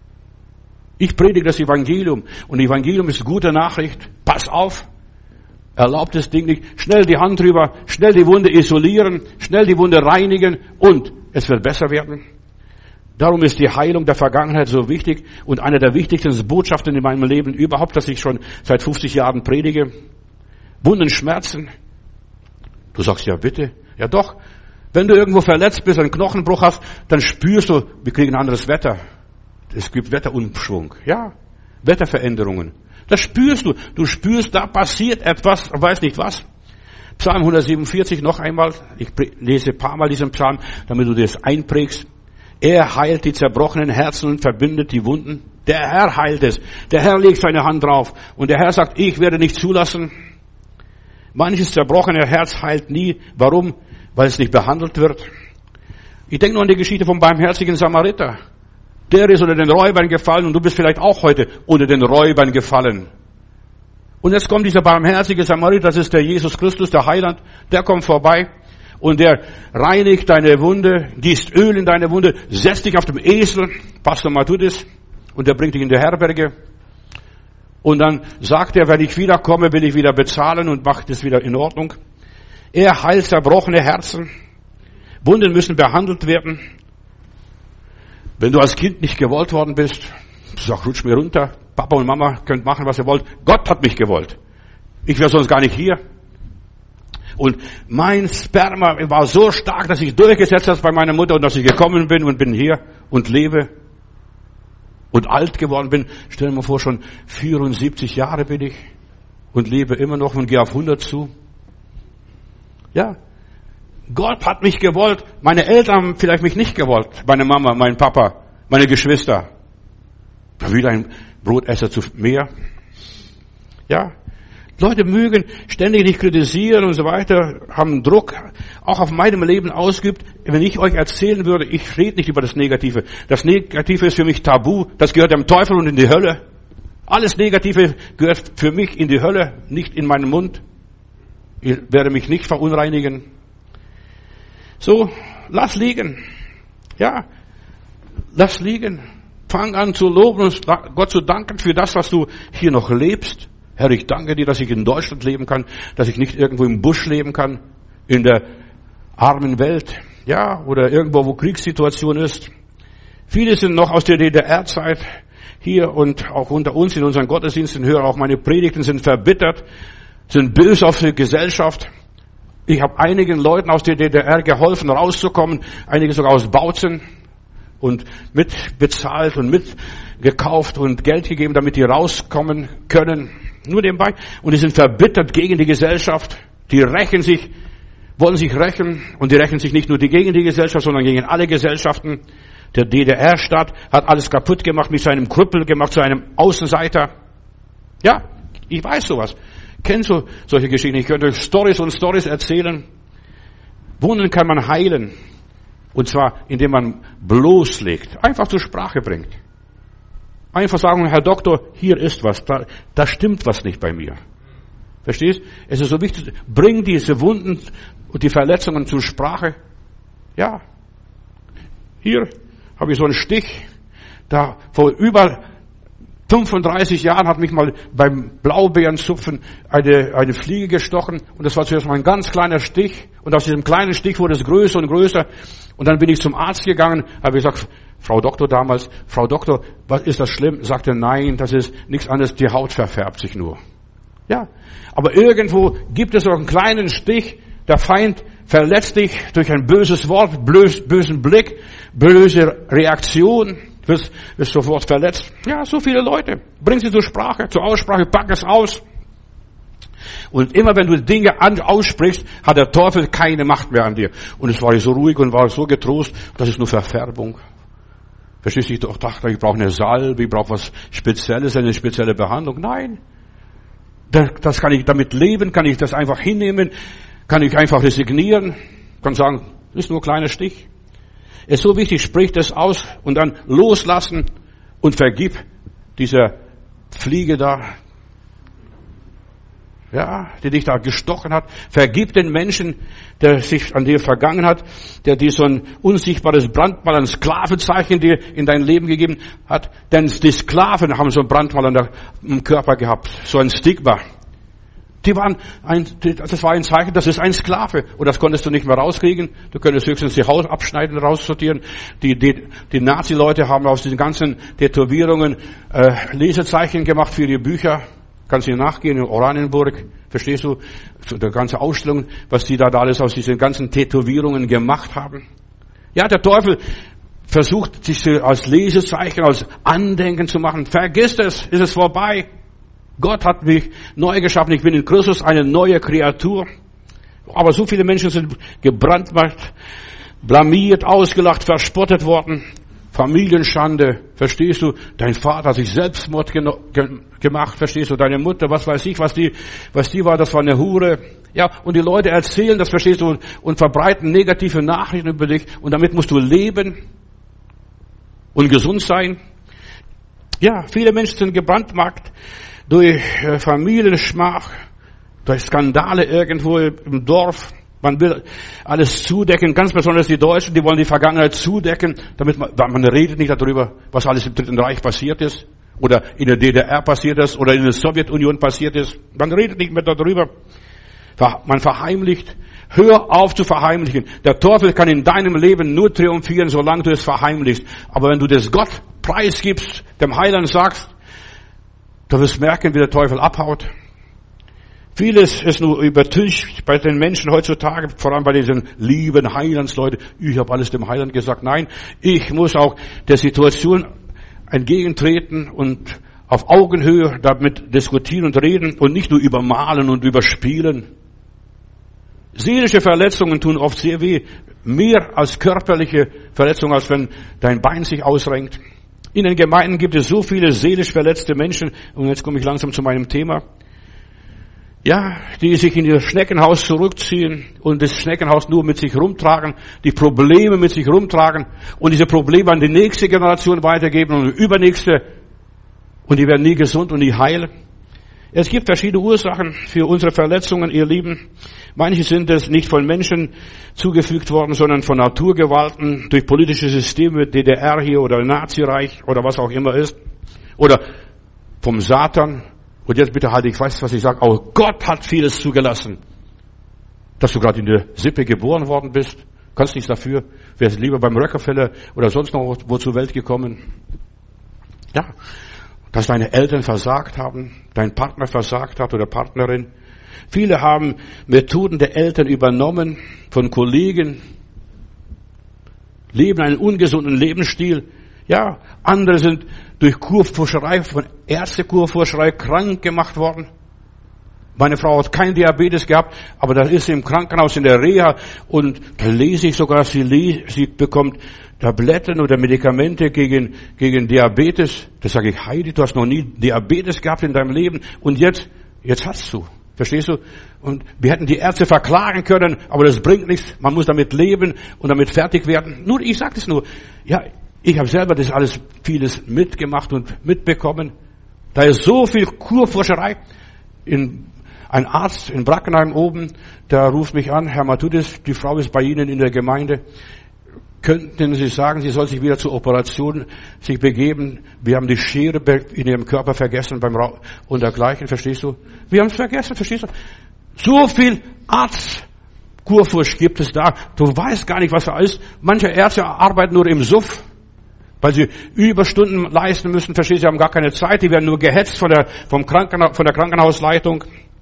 Ich predige das Evangelium und Evangelium ist gute Nachricht. Pass auf. Erlaubt das Ding nicht. Schnell die Hand drüber, schnell die Wunde isolieren, schnell die Wunde reinigen und es wird besser werden. Darum ist die Heilung der Vergangenheit so wichtig und eine der wichtigsten Botschaften in meinem Leben überhaupt, dass ich schon seit fünfzig Jahren predige. Wunden, Schmerzen. Du sagst, ja bitte. Ja doch. Wenn du irgendwo verletzt bist, einen Knochenbruch hast, dann spürst du, wir kriegen ein anderes Wetter. Es gibt Wetterumschwung. Ja, Wetterveränderungen. Das spürst du. Du spürst, da passiert etwas, weiß nicht was. Psalm hundertsiebenundvierzig noch einmal. Ich lese ein paar Mal diesen Psalm, damit du das einprägst. Er heilt die zerbrochenen Herzen und verbindet die Wunden. Der Herr heilt es. Der Herr legt seine Hand drauf. Und der Herr sagt, ich werde nicht zulassen. Manches zerbrochene Herz heilt nie. Warum? Weil es nicht behandelt wird. Ich denke nur an die Geschichte vom barmherzigen Samariter. Der ist unter den Räubern gefallen und du bist vielleicht auch heute unter den Räubern gefallen. Und jetzt kommt dieser barmherzige Samariter, das ist der Jesus Christus, der Heiland, der kommt vorbei und der reinigt deine Wunde, gießt Öl in deine Wunde, setzt dich auf dem Esel, Pastor Matthäus, und der bringt dich in die Herberge. Und dann sagt er, wenn ich wiederkomme, will ich wieder bezahlen und macht es wieder in Ordnung. Er heilt zerbrochene Herzen. Wunden müssen behandelt werden. Wenn du als Kind nicht gewollt worden bist, sag, rutsch mir runter. Papa und Mama könnt machen, was ihr wollt. Gott hat mich gewollt. Ich wäre sonst gar nicht hier. Und mein Sperma war so stark, dass ich durchgesetzt habe bei meiner Mutter und dass ich gekommen bin und bin hier und lebe und alt geworden bin. Stell dir mal vor, schon vierundsiebzig Jahre bin ich und lebe immer noch und gehe auf hundert zu. Ja, Gott hat mich gewollt. Meine Eltern haben vielleicht mich nicht gewollt. Meine Mama, mein Papa, meine Geschwister. Wieder ein Brotesser zu mehr. Ja, Leute mögen ständig nicht kritisieren und so weiter, haben Druck, auch auf meinem Leben ausgeübt. Wenn ich euch erzählen würde, ich rede nicht über das Negative. Das Negative ist für mich tabu. Das gehört dem Teufel und in die Hölle. Alles Negative gehört für mich in die Hölle, nicht in meinen Mund. Ich werde mich nicht verunreinigen. So, lass liegen. Ja, lass liegen. Fang an zu loben und Gott zu danken für das, was du hier noch lebst. Herr, ich danke dir, dass ich in Deutschland leben kann, dass ich nicht irgendwo im Busch leben kann, in der armen Welt, ja, oder irgendwo, wo Kriegssituation ist. Viele sind noch aus der D D R-Zeit hier und auch unter uns in unseren Gottesdiensten hören auch meine Predigten, sind verbittert, sind böse auf die Gesellschaft. Ich habe einigen Leuten aus der D D R geholfen, rauszukommen, einige sogar aus Bautzen und mitbezahlt und mitgekauft und Geld gegeben, damit die rauskommen können. Nur nebenbei. Und die sind verbittert gegen die Gesellschaft. Die rächen sich, wollen sich rächen und die rächen sich nicht nur gegen die Gesellschaft, sondern gegen alle Gesellschaften. Der D D R-Staat hat alles kaputt gemacht, mit seinem Krüppel gemacht, zu einem Außenseiter. Ja, ich weiß sowas. Kennst du solche Geschichten? Ich könnte euch Storys und Storys erzählen. Wunden kann man heilen. Und zwar, indem man bloßlegt. Einfach zur Sprache bringt. Einfach sagen, Herr Doktor, hier ist was. Da, da stimmt was nicht bei mir. Verstehst? Es ist so wichtig, bring diese Wunden und die Verletzungen zur Sprache. Ja. Hier habe ich so einen Stich. Da vor über fünfunddreißig Jahren hat mich mal beim Blaubeerzupfen eine, eine Fliege gestochen. Und das war zuerst mal ein ganz kleiner Stich. Und aus diesem kleinen Stich wurde es größer und größer. Und dann bin ich zum Arzt gegangen, habe gesagt, Frau Doktor damals, Frau Doktor, was ist das schlimm? Sagte, nein, das ist nichts anderes, die Haut verfärbt sich nur. Ja, aber irgendwo gibt es noch einen kleinen Stich, der Feind verletzt dich durch ein böses Wort, bös, bösen Blick, böse Reaktion, wirst, wirst sofort verletzt. Ja, so viele Leute. Bring sie zur Sprache, zur Aussprache, pack es aus. Und immer wenn du Dinge aussprichst, hat der Teufel keine Macht mehr an dir. Und es war so ruhig und war so getrost, das ist nur Verfärbung. Verstehst du, ich doch dachte, ich brauche eine Salbe, ich brauche was Spezielles, eine spezielle Behandlung. Nein. Das kann ich damit leben, kann ich das einfach hinnehmen, kann ich einfach resignieren, kann sagen, ist nur ein kleiner Stich. Es ist so wichtig, sprich das aus und dann loslassen und vergib dieser Fliege da, ja, die dich da gestochen hat. Vergib den Menschen, der sich an dir vergangen hat, der dir so ein unsichtbares Brandmal, ein Sklavenzeichen dir in dein Leben gegeben hat. Denn die Sklaven haben so ein Brandmal an der, am Körper gehabt, so ein Stigma. Die waren ein, das war ein Zeichen, das ist ein Sklave. Und das konntest du nicht mehr rauskriegen. Du könntest höchstens die Haut abschneiden, raussortieren. Die, die, die Nazi-Leute haben aus diesen ganzen Tätowierungen äh, Lesezeichen gemacht für ihre Bücher. Kannst du nachgehen in Oranienburg. Verstehst du? So, die ganze Ausstellung, was die da, da alles aus diesen ganzen Tätowierungen gemacht haben. Ja, der Teufel versucht, sich als Lesezeichen, als Andenken zu machen. Vergiss es, ist es vorbei. Gott hat mich neu geschaffen. Ich bin in Christus eine neue Kreatur. Aber so viele Menschen sind gebrandmarkt, blamiert, ausgelacht, verspottet worden. Familienschande. Verstehst du? Dein Vater hat sich Selbstmord geno- ge- gemacht. Verstehst du? Deine Mutter, was weiß ich, was die, was die war, das war eine Hure. Ja, und die Leute erzählen das, verstehst du, und, und verbreiten negative Nachrichten über dich. Und damit musst du leben und gesund sein. Ja, viele Menschen sind gebrandmarkt durch äh, Familienschmach, durch Skandale irgendwo im Dorf. Man will alles zudecken, ganz besonders die Deutschen, die wollen die Vergangenheit zudecken, damit man, man redet nicht darüber, was alles im Dritten Reich passiert ist, oder in der D D R passiert ist, oder in der Sowjetunion passiert ist. Man redet nicht mehr darüber. Man verheimlicht. Hör auf zu verheimlichen. Der Teufel kann in deinem Leben nur triumphieren, solange du es verheimlichst. Aber wenn du das Gott preisgibst, dem Heiland sagst, du wirst merken, wie der Teufel abhaut. Vieles ist nur übertüncht bei den Menschen heutzutage, vor allem bei diesen lieben Heilandsleuten. Ich habe alles dem Heiland gesagt. Nein, ich muss auch der Situation entgegentreten und auf Augenhöhe damit diskutieren und reden und nicht nur übermalen und überspielen. Seelische Verletzungen tun oft sehr weh, mehr als körperliche Verletzungen, als wenn dein Bein sich ausrenkt. In den Gemeinden gibt es so viele seelisch verletzte Menschen, und jetzt komme ich langsam zu meinem Thema, ja, die sich in ihr Schneckenhaus zurückziehen und das Schneckenhaus nur mit sich rumtragen, die Probleme mit sich rumtragen und diese Probleme an die nächste Generation weitergeben und die übernächste, und die werden nie gesund und nie heil. Es gibt verschiedene Ursachen für unsere Verletzungen, ihr Lieben. Manche sind es nicht von Menschen zugefügt worden, sondern von Naturgewalten, durch politische Systeme, D D R hier oder Nazireich oder was auch immer ist. Oder vom Satan. Und jetzt bitte halte ich fest, was ich sage. Auch Gott hat vieles zugelassen. Dass du gerade in der Sippe geboren worden bist, kannst nichts dafür. Wärst lieber beim Rockefeller oder sonst noch wo zur Welt gekommen. Ja. Dass deine Eltern versagt haben, dein Partner versagt hat oder Partnerin. Viele haben Methoden der Eltern übernommen, von Kollegen, leben einen ungesunden Lebensstil. Ja, andere sind durch Kurfuscherei, von Ärztekurfuscherei krank gemacht worden. Meine Frau hat keinen Diabetes gehabt, aber da ist sie im Krankenhaus in der Reha und da lese ich sogar, sie, le- sie bekommt Tabletten oder Medikamente gegen, gegen Diabetes. Da sage ich, Heidi, du hast noch nie Diabetes gehabt in deinem Leben und jetzt, jetzt hast du. Verstehst du? Und wir hätten die Ärzte verklagen können, aber das bringt nichts. Man muss damit leben und damit fertig werden. Nur, ich sage das nur. Ja, ich habe selber das alles vieles mitgemacht und mitbekommen. Da ist so viel Kurfuscherei. In, ein Arzt in Brackenheim oben, der ruft mich an, Herr Matthudis, die Frau ist bei Ihnen in der Gemeinde. Könnten Sie sagen, sie soll sich wieder zur Operation sich begeben? Wir haben die Schere in ihrem Körper vergessen beim Rauch und dergleichen, verstehst du? Wir haben es vergessen, verstehst du? So viel Arztkurfusch gibt es da. Du weißt gar nicht, was da ist. Manche Ärzte arbeiten nur im Suff, weil sie Überstunden leisten müssen, verstehst du? Sie haben gar keine Zeit, die werden nur gehetzt von der, vom Krankenha- von der Krankenhausleitung.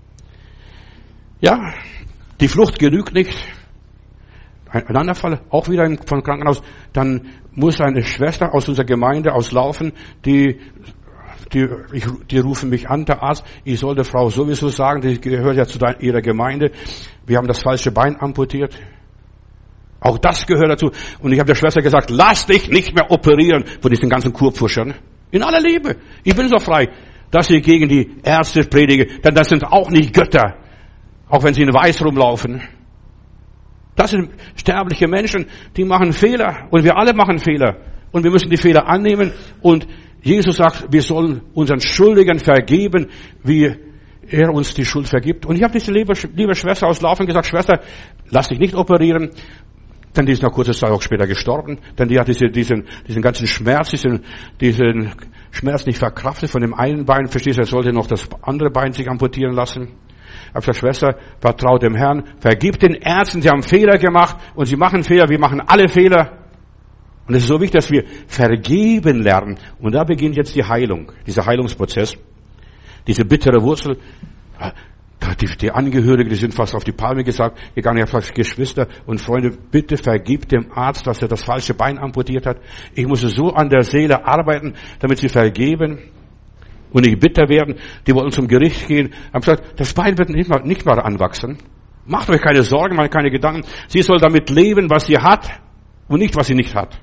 Ja, die Flucht genügt nicht. Ein anderer Fall, auch wieder vom Krankenhaus, dann muss eine Schwester aus unserer Gemeinde auslaufen, die, die, ich, die rufen mich an, der Arzt, ich soll der Frau sowieso sagen, die gehört ja zu deiner, ihrer Gemeinde, wir haben das falsche Bein amputiert. Auch das gehört dazu. Und ich habe der Schwester gesagt, lass dich nicht mehr operieren von diesen ganzen Kurpfuschern. In aller Liebe. Ich bin so frei, dass ich gegen die Ärzte predige, denn das sind auch nicht Götter, auch wenn sie in Weiß rumlaufen. Das sind sterbliche Menschen, die machen Fehler und wir alle machen Fehler und wir müssen die Fehler annehmen und Jesus sagt, wir sollen unseren Schuldigen vergeben, wie er uns die Schuld vergibt. Und ich habe diese liebe, liebe Schwester aus Laufen gesagt, Schwester, lass dich nicht operieren, denn die ist nach kurzer Zeit auch später gestorben, denn die hat diese, diesen, diesen ganzen Schmerz, diesen, diesen Schmerz nicht verkraftet von dem einen Bein, verstehst du, er sollte noch das andere Bein sich amputieren lassen. Ich habe gesagt, Schwester, vertraut dem Herrn, vergib den Ärzten, sie haben Fehler gemacht und sie machen Fehler, wir machen alle Fehler. Und es ist so wichtig, dass wir vergeben lernen. Und da beginnt jetzt die Heilung, dieser Heilungsprozess. Diese bittere Wurzel, die, die Angehörigen, die sind fast auf die Palme gesagt, gegangen, ich habe gesagt, Geschwister und Freunde, bitte vergibt dem Arzt, dass er das falsche Bein amputiert hat. Ich muss so an der Seele arbeiten, damit sie vergeben und nicht bitter werden. Die wollen zum Gericht gehen, haben gesagt, das Bein wird nicht mal, nicht mal anwachsen. Macht euch keine Sorgen, macht keine Gedanken. Sie soll damit leben, was sie hat und nicht, was sie nicht hat.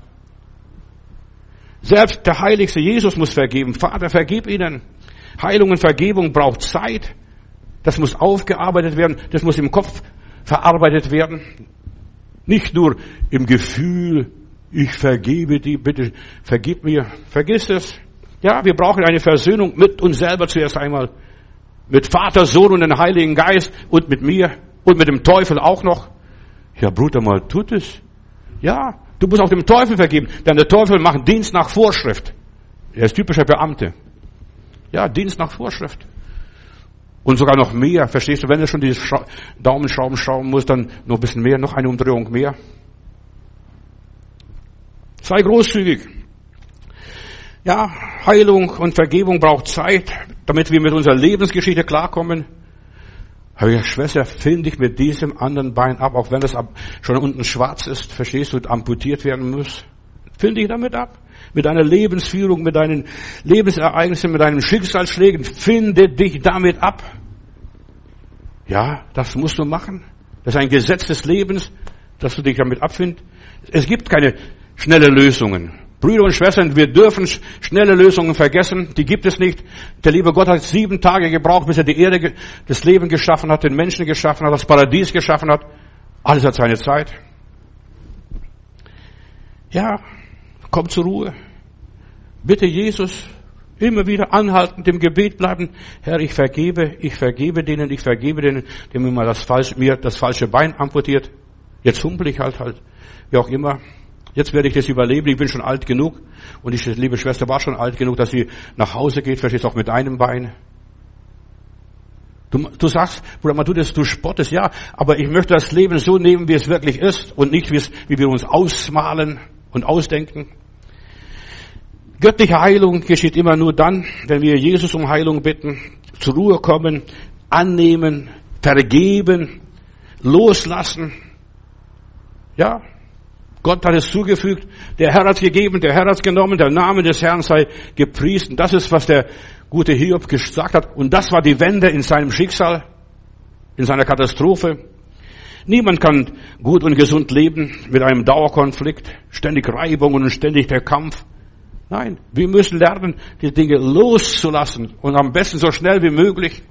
Selbst der heiligste Jesus muss vergeben. Vater, vergib ihnen. Heilung und Vergebung braucht Zeit. Das muss aufgearbeitet werden. Das muss im Kopf verarbeitet werden. Nicht nur im Gefühl, ich vergebe dir, bitte vergib mir. Vergiss es. Ja, wir brauchen eine Versöhnung mit uns selber zuerst einmal. Mit Vater, Sohn und dem Heiligen Geist und mit mir und mit dem Teufel auch noch. Ja, Bruder, mal tut es. Ja, du musst auch dem Teufel vergeben, denn der Teufel macht Dienst nach Vorschrift. Er ist typischer Beamte. Ja, Dienst nach Vorschrift. Und sogar noch mehr, verstehst du, wenn du schon die Scha- Daumenschrauben schrauben musst, dann noch ein bisschen mehr, noch eine Umdrehung mehr. Sei großzügig. Ja, Heilung und Vergebung braucht Zeit, damit wir mit unserer Lebensgeschichte klarkommen. Aber ja, Schwester, find dich mit diesem anderen Bein ab, auch wenn das schon unten schwarz ist, verstehst du, amputiert werden muss. Find dich damit ab. Mit deiner Lebensführung, mit deinen Lebensereignissen, mit deinen Schicksalsschlägen, finde dich damit ab. Ja, das musst du machen. Das ist ein Gesetz des Lebens, dass du dich damit abfindest. Es gibt keine schnelle Lösungen. Brüder und Schwestern, wir dürfen schnelle Lösungen vergessen. Die gibt es nicht. Der liebe Gott hat sieben Tage gebraucht, bis er die Erde, das Leben geschaffen hat, den Menschen geschaffen hat, das Paradies geschaffen hat. Alles hat seine Zeit. Ja, komm zur Ruhe. Bitte Jesus immer wieder anhaltend im Gebet bleiben. Herr, ich vergebe, ich vergebe denen, ich vergebe denen, die mir mal das falsche, mir das falsche Bein amputiert. Jetzt humpel ich halt halt, wie auch immer. Jetzt werde ich das überleben. Ich bin schon alt genug. Und die liebe Schwester war schon alt genug, dass sie nach Hause geht, verstehst du, auch mit einem Bein. Du, du sagst, Bruder, man tut es, du spottest, ja, aber ich möchte das Leben so nehmen, wie es wirklich ist und nicht, wie, es, wie wir uns ausmalen und ausdenken. Göttliche Heilung geschieht immer nur dann, wenn wir Jesus um Heilung bitten, zur Ruhe kommen, annehmen, vergeben, loslassen. Ja, Gott hat es zugefügt, der Herr hat es gegeben, der Herr hat es genommen, der Name des Herrn sei gepriesen. Das ist, was der gute Hiob gesagt hat. Und das war die Wende in seinem Schicksal, in seiner Katastrophe. Niemand kann gut und gesund leben mit einem Dauerkonflikt, ständig Reibungen und ständig der Kampf. Nein, wir müssen lernen, die Dinge loszulassen und am besten so schnell wie möglich.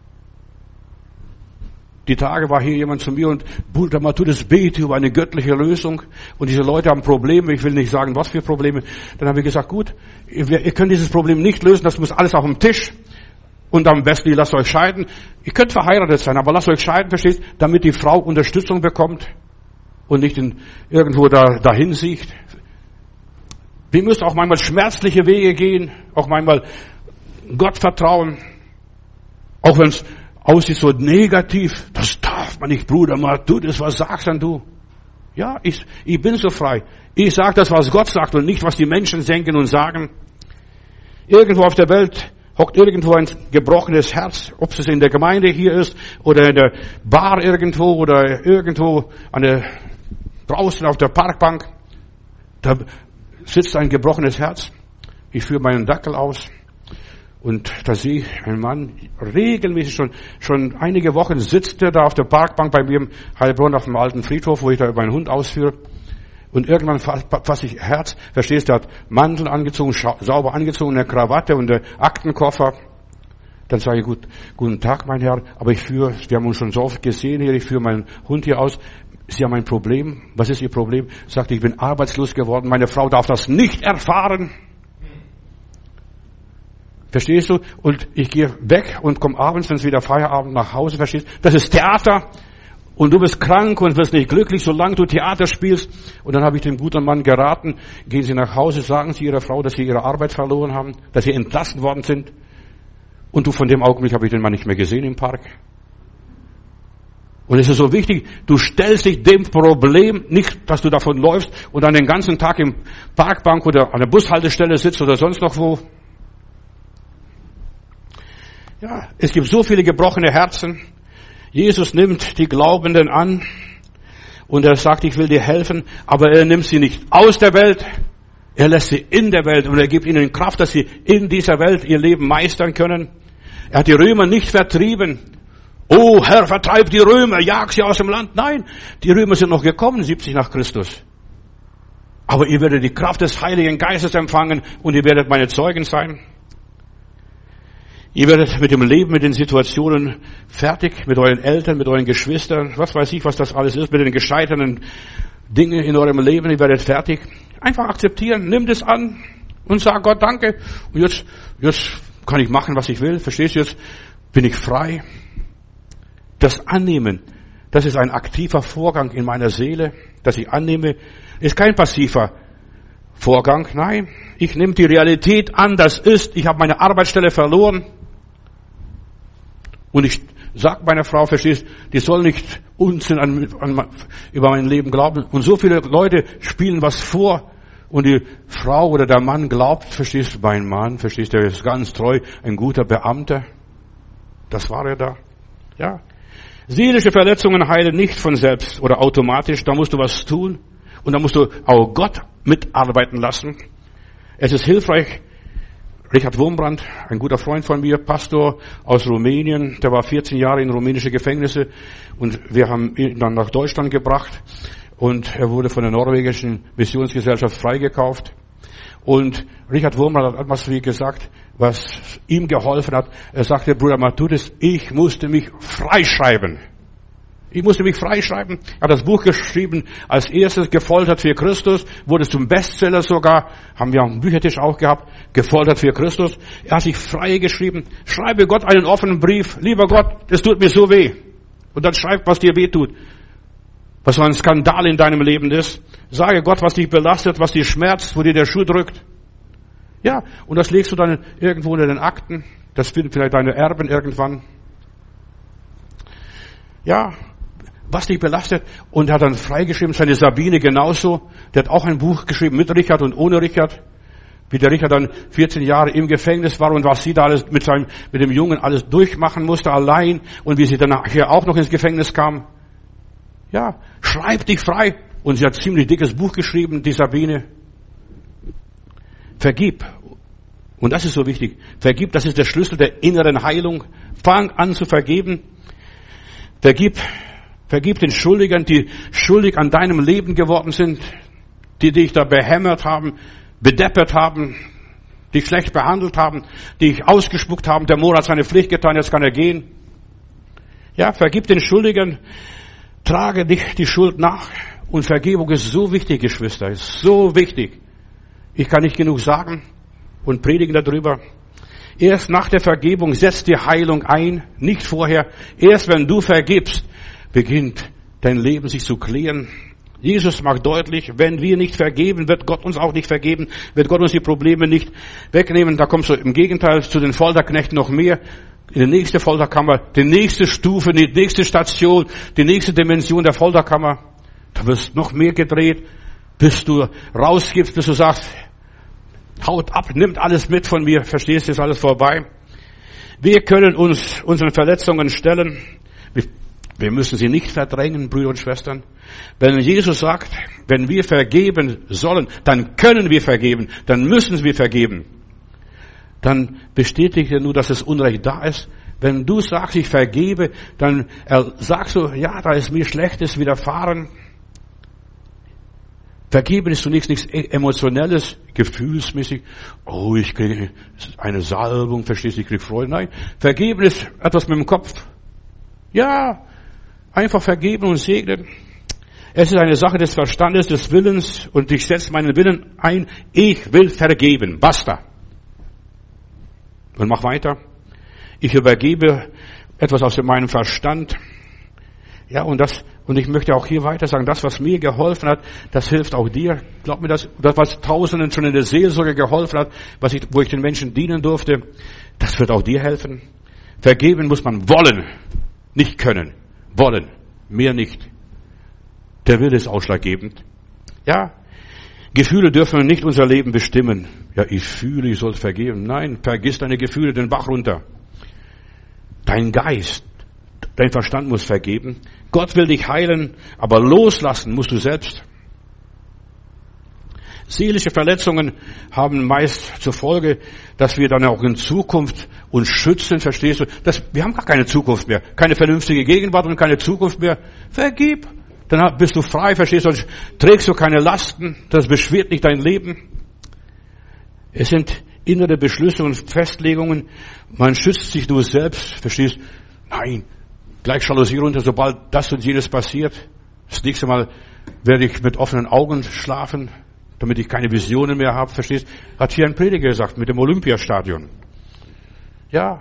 Die Tage war hier jemand zu mir und Bruder Matthäus bete über eine göttliche Lösung und diese Leute haben Probleme, ich will nicht sagen, was für Probleme. Dann habe ich gesagt, gut, ihr, ihr könnt dieses Problem nicht lösen, das muss alles auf dem Tisch und am besten, ihr lasst euch scheiden. Ihr könnt verheiratet sein, aber lasst euch scheiden, versteht, damit die Frau Unterstützung bekommt und nicht in, irgendwo da, dahin sieht. Wir müssen auch manchmal schmerzliche Wege gehen, auch manchmal Gott vertrauen, auch wenn es aussieht so negativ. Das darf man nicht, Bruder, mal du das, was sagst dann du? Ja, ich, ich bin so frei. Ich sage das, was Gott sagt und nicht, was die Menschen denken und sagen. Irgendwo auf der Welt hockt irgendwo ein gebrochenes Herz, ob es in der Gemeinde hier ist oder in der Bar irgendwo oder irgendwo an der, draußen auf der Parkbank. Da sitzt ein gebrochenes Herz. Ich führe meinen Dackel aus. Und da sehe ich einen Mann, regelmäßig schon, schon einige Wochen sitzt er da auf der Parkbank bei mir im Heilbronn auf dem alten Friedhof, wo ich da meinen Hund ausführe. Und irgendwann fasse ich Herz, verstehst du, er hat Mantel angezogen, sauber angezogen, eine Krawatte und einen Aktenkoffer. Dann sage ich, gut, guten Tag, mein Herr, aber ich führe, wir haben uns schon so oft gesehen hier, ich führe meinen Hund hier aus. Sie haben ein Problem. Was ist Ihr Problem? Sagt, ich bin arbeitslos geworden, meine Frau darf das nicht erfahren. Verstehst du? Und ich gehe weg und komme abends, wenn es wieder Feierabend, nach Hause, verstehst du? Das ist Theater. Und du bist krank und wirst nicht glücklich, solange du Theater spielst. Und dann habe ich dem guten Mann geraten, gehen Sie nach Hause, sagen Sie Ihrer Frau, dass Sie Ihre Arbeit verloren haben, dass Sie entlassen worden sind. Und du, von dem Augenblick habe ich den Mann nicht mehr gesehen im Park. Und es ist so wichtig, du stellst dich dem Problem nicht, dass du davon läufst und dann den ganzen Tag im Parkbank oder an der Bushaltestelle sitzt oder sonst noch wo. Ja, es gibt so viele gebrochene Herzen. Jesus nimmt die Glaubenden an und er sagt, ich will dir helfen, aber er nimmt sie nicht aus der Welt, er lässt sie in der Welt und er gibt ihnen Kraft, dass sie in dieser Welt ihr Leben meistern können. Er hat die Römer nicht vertrieben. Oh Herr, vertreib die Römer, jag sie aus dem Land. Nein, die Römer sind noch gekommen, siebzig nach Christus. Aber ihr werdet die Kraft des Heiligen Geistes empfangen und ihr werdet meine Zeugen sein. Ihr werdet mit dem Leben, mit den Situationen fertig, mit euren Eltern, mit euren Geschwistern, was weiß ich, was das alles ist, mit den gescheiterten Dingen in eurem Leben, ihr werdet fertig. Einfach akzeptieren, nimm das an und sag Gott danke. Und jetzt, jetzt kann ich machen, was ich will. Verstehst du, jetzt bin ich frei. Das Annehmen, das ist ein aktiver Vorgang in meiner Seele, dass ich annehme, ist kein passiver Vorgang. Nein, ich nehme die Realität an, das ist, ich habe meine Arbeitsstelle verloren. Und ich sag meiner Frau, verstehst, die soll nicht Unsinn an, an, über mein Leben glauben. Und so viele Leute spielen was vor. Und die Frau oder der Mann glaubt, verstehst du, mein Mann, verstehst du, der ist ganz treu, ein guter Beamter. Das war er da. Ja. Seelische Verletzungen heilen nicht von selbst oder automatisch. Da musst du was tun. Und da musst du auch Gott mitarbeiten lassen. Es ist hilfreich. Richard Wurmbrand, ein guter Freund von mir, Pastor aus Rumänien, der war vierzehn Jahre in rumänische Gefängnisse und wir haben ihn dann nach Deutschland gebracht und er wurde von der norwegischen Missionsgesellschaft freigekauft. Und Richard Wurmbrand hat etwas wie gesagt, was ihm geholfen hat. Er sagte, Bruder Matthäus, ich musste mich freischreiben. Ich musste mich freischreiben. Er hat das Buch geschrieben, als erstes gefoltert für Christus, wurde zum Bestseller sogar, haben wir am Büchertisch auch gehabt, gefoltert für Christus. Er hat sich frei geschrieben, schreibe Gott einen offenen Brief, lieber Gott, es tut mir so weh. Und dann schreib, was dir weh tut, was so ein Skandal in deinem Leben ist. Sage Gott, was dich belastet, was dich schmerzt, wo dir der Schuh drückt. Ja, und das legst du dann irgendwo in den Akten, das finden vielleicht deine Erben irgendwann. Ja, was dich belastet. Und er hat dann freigeschrieben, seine Sabine genauso. Der hat auch ein Buch geschrieben mit Richard und ohne Richard. Wie der Richard dann vierzehn Jahre im Gefängnis war und was sie da alles mit seinem, mit dem Jungen alles durchmachen musste allein. Und wie sie dann hier auch noch ins Gefängnis kam. Ja, schreib dich frei. Und sie hat ein ziemlich dickes Buch geschrieben, die Sabine. Vergib. Und das ist so wichtig. Vergib, das ist der Schlüssel der inneren Heilung. Fang an zu vergeben. Vergib. Vergib den Schuldigern, die schuldig an deinem Leben geworden sind, die dich da behämmert haben, bedeppert haben, dich schlecht behandelt haben, dich ausgespuckt haben. Der Mohr hat seine Pflicht getan, jetzt kann er gehen. Ja, vergib den Schuldigern, trage dich die Schuld nach. Und Vergebung ist so wichtig, Geschwister, ist so wichtig. Ich kann nicht genug sagen und predigen darüber. Erst nach der Vergebung setzt die Heilung ein, nicht vorher. Erst wenn du vergibst, beginnt dein Leben sich zu klären. Jesus macht deutlich, wenn wir nicht vergeben, wird Gott uns auch nicht vergeben, wird Gott uns die Probleme nicht wegnehmen. Da kommst du im Gegenteil zu den Folterknechten noch mehr. In die nächste Folterkammer, die nächste Stufe, die nächste Station, die nächste Dimension der Folterkammer. Da wirst noch mehr gedreht, bis du rausgibst, bis du sagst, haut ab, nimmt alles mit von mir, verstehst du, ist alles vorbei. Wir können uns unseren Verletzungen stellen. Wir müssen sie nicht verdrängen, Brüder und Schwestern. Wenn Jesus sagt, wenn wir vergeben sollen, dann können wir vergeben, dann müssen wir vergeben. Dann bestätigt er nur, dass das Unrecht da ist. Wenn du sagst, ich vergebe, dann sagst du, ja, da ist mir Schlechtes widerfahren. Vergeben ist zunächst nichts Emotionelles, gefühlsmäßig. Oh, ich kriege eine Salbung, verstehst du, ich kriege Freude. Nein, vergeben ist etwas mit dem Kopf. Ja, einfach vergeben und segnen. Es ist eine Sache des Verstandes, des Willens und ich setze meinen Willen ein. Ich will vergeben. Basta. Und mach weiter. Ich übergebe etwas aus meinem Verstand. Ja, und das, und ich möchte auch hier weiter sagen, das, was mir geholfen hat, das hilft auch dir. Glaub mir das, das, was Tausenden schon in der Seelsorge geholfen hat, was ich, wo ich den Menschen dienen durfte, das wird auch dir helfen. Vergeben muss man wollen, nicht können. Wollen. mehr nicht. Der Wille ist ausschlaggebend. Ja, Gefühle dürfen nicht unser Leben bestimmen. Ja, ich fühle, ich soll vergeben. Nein, vergiss deine Gefühle den Bach runter. Dein Geist, dein Verstand muss vergeben. Gott will dich heilen, aber loslassen musst du selbst. Seelische Verletzungen haben meist zur Folge, dass wir dann auch in Zukunft uns schützen, verstehst du? Das, wir haben gar keine Zukunft mehr, keine vernünftige Gegenwart und keine Zukunft mehr. Vergib, dann bist du frei, verstehst du? Dann trägst du keine Lasten, das beschwert nicht dein Leben. Es sind innere Beschlüsse und Festlegungen, man schützt sich nur selbst, verstehst du? Nein, gleich Jalousie runter, sobald das und jenes passiert. Das nächste Mal werde ich mit offenen Augen schlafen, damit ich keine Visionen mehr habe, verstehst? Hat hier ein Prediger gesagt, mit dem Olympiastadion. Ja.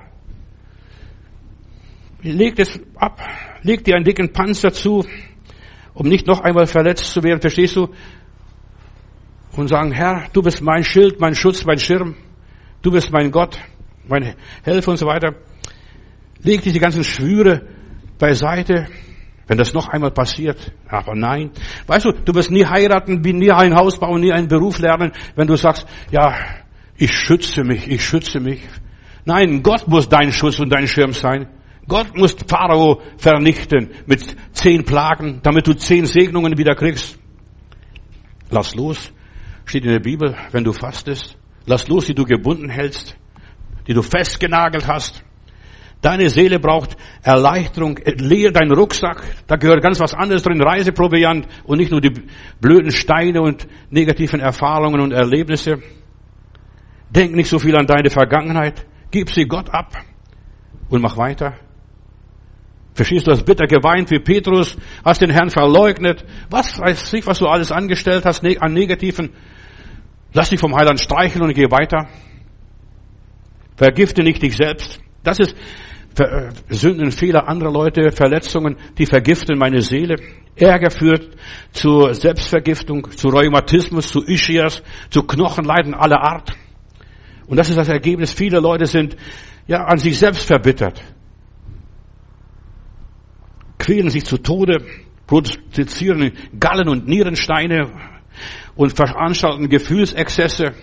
Legt es ab, legt dir einen dicken Panzer zu, um nicht noch einmal verletzt zu werden, verstehst du? Und sagen, Herr, du bist mein Schild, mein Schutz, mein Schirm. Du bist mein Gott, mein Helfer und so weiter. Leg diese ganzen Schwüre beiseite, wenn das noch einmal passiert. Aber nein. Weißt du, du wirst nie heiraten, nie ein Haus bauen, nie einen Beruf lernen, wenn du sagst, ja, ich schütze mich, ich schütze mich. Nein, Gott muss dein Schutz und dein Schirm sein. Gott muss Pharao vernichten mit zehn Plagen, damit du zehn Segnungen wieder kriegst. Lass los, steht in der Bibel, wenn du fastest. Lass los, die du gebunden hältst, die du festgenagelt hast. Deine Seele braucht Erleichterung. Leer deinen Rucksack. Da gehört ganz was anderes drin. Reiseproviant und nicht nur die blöden Steine und negativen Erfahrungen und Erlebnisse. Denk nicht so viel an deine Vergangenheit. Gib sie Gott ab und mach weiter. Verstehst du, hast bitter geweint wie Petrus, hast den Herrn verleugnet. Was weiß ich, was du alles angestellt hast an Negativen. Lass dich vom Heiland streicheln und geh weiter. Vergifte nicht dich selbst. Das ist Sünden, Fehler anderer Leute, Verletzungen, die vergiften meine Seele. Ärger führt zur Selbstvergiftung, zu Rheumatismus, zu Ischias, zu Knochenleiden aller Art. Und das ist das Ergebnis. Viele Leute sind ja an sich selbst verbittert, quälen sich zu Tode, produzieren Gallen- und Nierensteine und veranstalten Gefühlsexzesse.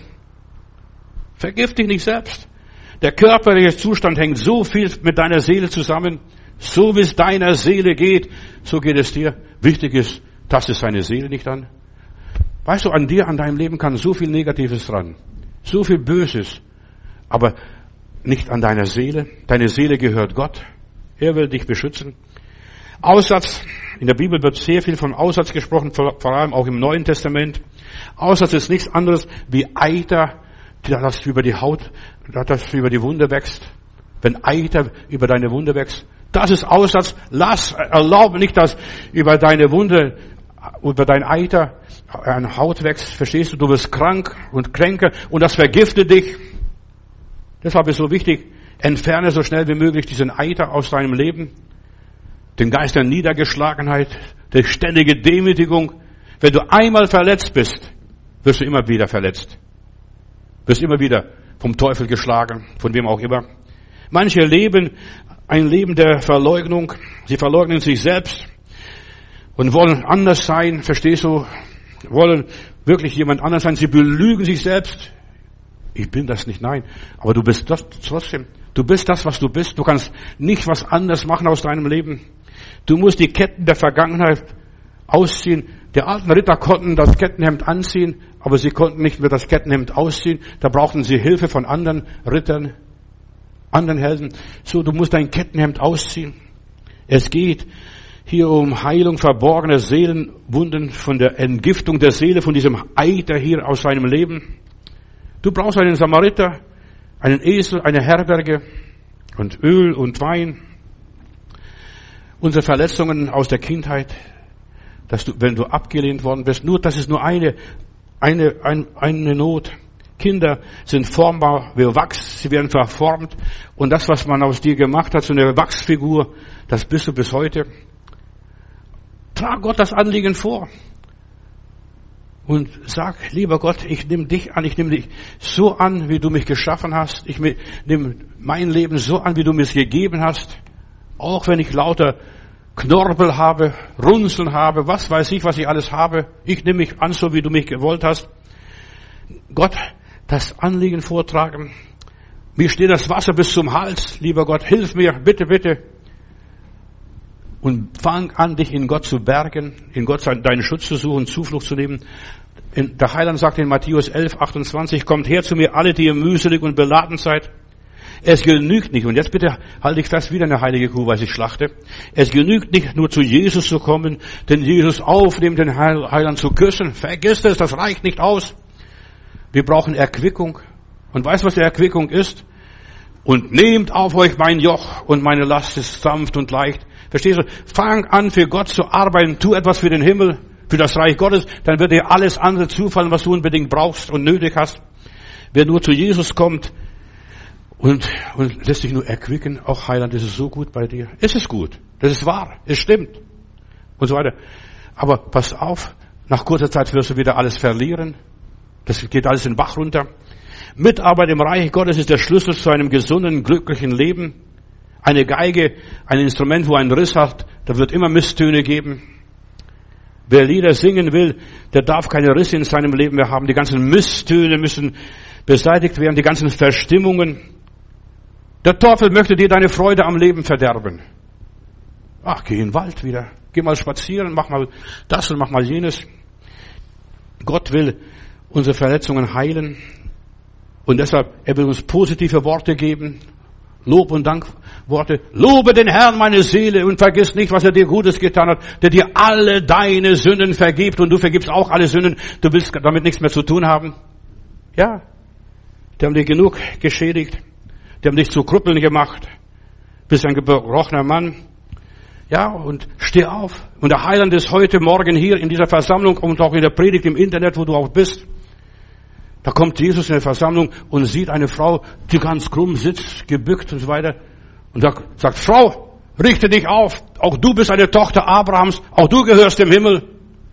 Vergift dich nicht selbst. Der körperliche Zustand hängt so viel mit deiner Seele zusammen. So wie es deiner Seele geht, so geht es dir. Wichtig ist, taste seine Seele nicht an. Weißt du, an dir, an deinem Leben kann so viel Negatives dran. So viel Böses. Aber nicht an deiner Seele. Deine Seele gehört Gott. Er will dich beschützen. Aussatz. In der Bibel wird sehr viel von Aussatz gesprochen, vor allem auch im Neuen Testament. Aussatz ist nichts anderes wie Eiter, das über die Haut, das über die Wunde wächst. Wenn Eiter über deine Wunde wächst, das ist Aussatz. Lass, erlaube nicht, dass über deine Wunde, über dein Eiter eine Haut wächst. Verstehst du? Du wirst krank und kränker und das vergiftet dich. Deshalb ist es so wichtig, entferne so schnell wie möglich diesen Eiter aus deinem Leben. Den Geist der Niedergeschlagenheit, der ständige Demütigung. Wenn du einmal verletzt bist, wirst du immer wieder verletzt. Wirst immer wieder vom Teufel geschlagen, von wem auch immer. Manche leben ein Leben der Verleugnung. Sie verleugnen sich selbst und wollen anders sein, verstehst du? Wollen wirklich jemand anders sein. Sie belügen sich selbst. Ich bin das nicht, nein. Aber du bist das trotzdem. Du bist das, was du bist. Du kannst nicht was anderes machen aus deinem Leben. Du musst die Ketten der Vergangenheit ausziehen. Die alten Ritter konnten das Kettenhemd anziehen, aber sie konnten nicht mehr das Kettenhemd ausziehen. Da brauchten sie Hilfe von anderen Rittern, anderen Helden. So, du musst dein Kettenhemd ausziehen. Es geht hier um Heilung verborgener Seelenwunden, von der Entgiftung der Seele, von diesem Eiter hier aus seinem Leben. Du brauchst einen Samariter, einen Esel, eine Herberge und Öl und Wein. Unsere Verletzungen aus der Kindheit, dass du, wenn du abgelehnt worden bist, nur, das ist nur eine, eine, ein, eine Not. Kinder sind formbar wie Wachs, sie werden verformt. Und das, was man aus dir gemacht hat, so eine Wachsfigur, das bist du bis heute. Trag Gott das Anliegen vor. Und sag, lieber Gott, ich nehme dich an, ich nehme dich so an, wie du mich geschaffen hast. Ich nehme mein Leben so an, wie du mir es gegeben hast. Auch wenn ich lauter Knorpel habe, Runzeln habe, was weiß ich, was ich alles habe. Ich nehme mich an, so wie du mich gewollt hast. Gott, das Anliegen vortragen. Mir steht das Wasser bis zum Hals. Lieber Gott, hilf mir, bitte, bitte. Und fang an, dich in Gott zu bergen, in Gott deinen Schutz zu suchen, Zuflucht zu nehmen. Der Heiland sagt in Matthäus elf, achtundzwanzig, kommt her zu mir alle, die ihr mühselig und beladen seid. Es genügt nicht, und jetzt bitte halte ich fest, wieder eine heilige Kuh, weil ich schlachte. Es genügt nicht, nur zu Jesus zu kommen, den Jesus aufnehmen, den Heiland zu küssen. Vergiss es, das reicht nicht aus. Wir brauchen Erquickung. Und weißt du, was die Erquickung ist? Und nehmt auf euch mein Joch, und meine Last ist sanft und leicht. Verstehst du? Fang an, für Gott zu arbeiten. Tu etwas für den Himmel, für das Reich Gottes. Dann wird dir alles andere zufallen, was du unbedingt brauchst und nötig hast. Wer nur zu Jesus kommt, Und, und lässt dich nur erquicken, auch Heiland, ist es so gut bei dir? Ist es gut? Das ist wahr, es stimmt. Und so weiter. Aber pass auf, nach kurzer Zeit wirst du wieder alles verlieren. Das geht alles in den Bach runter. Mitarbeit im Reich Gottes ist der Schlüssel zu einem gesunden, glücklichen Leben. Eine Geige, ein Instrument, wo ein Riss hat, da wird immer Misstöne geben. Wer Lieder singen will, der darf keine Risse in seinem Leben mehr haben. Die ganzen Misstöne müssen beseitigt werden, die ganzen Verstimmungen. Der Teufel möchte dir deine Freude am Leben verderben. Ach, geh in den Wald wieder. Geh mal spazieren, mach mal das und mach mal jenes. Gott will unsere Verletzungen heilen. Und deshalb, er will uns positive Worte geben. Lob und Dankworte. Lobe den Herrn, meine Seele, und vergiss nicht, was er dir Gutes getan hat, der dir alle deine Sünden vergibt, und du vergibst auch alle Sünden. Du willst damit nichts mehr zu tun haben. Ja. Die haben dir genug geschädigt. Die haben dich zu Krüppeln gemacht. Bist ein gebrochener Mann. Ja, und steh auf. Und der Heiland ist heute Morgen hier in dieser Versammlung und auch in der Predigt im Internet, wo du auch bist. Da kommt Jesus in der Versammlung und sieht eine Frau, die ganz krumm sitzt, gebückt und so weiter. Und sagt, Frau, richte dich auf. Auch du bist eine Tochter Abrahams. Auch du gehörst dem Himmel.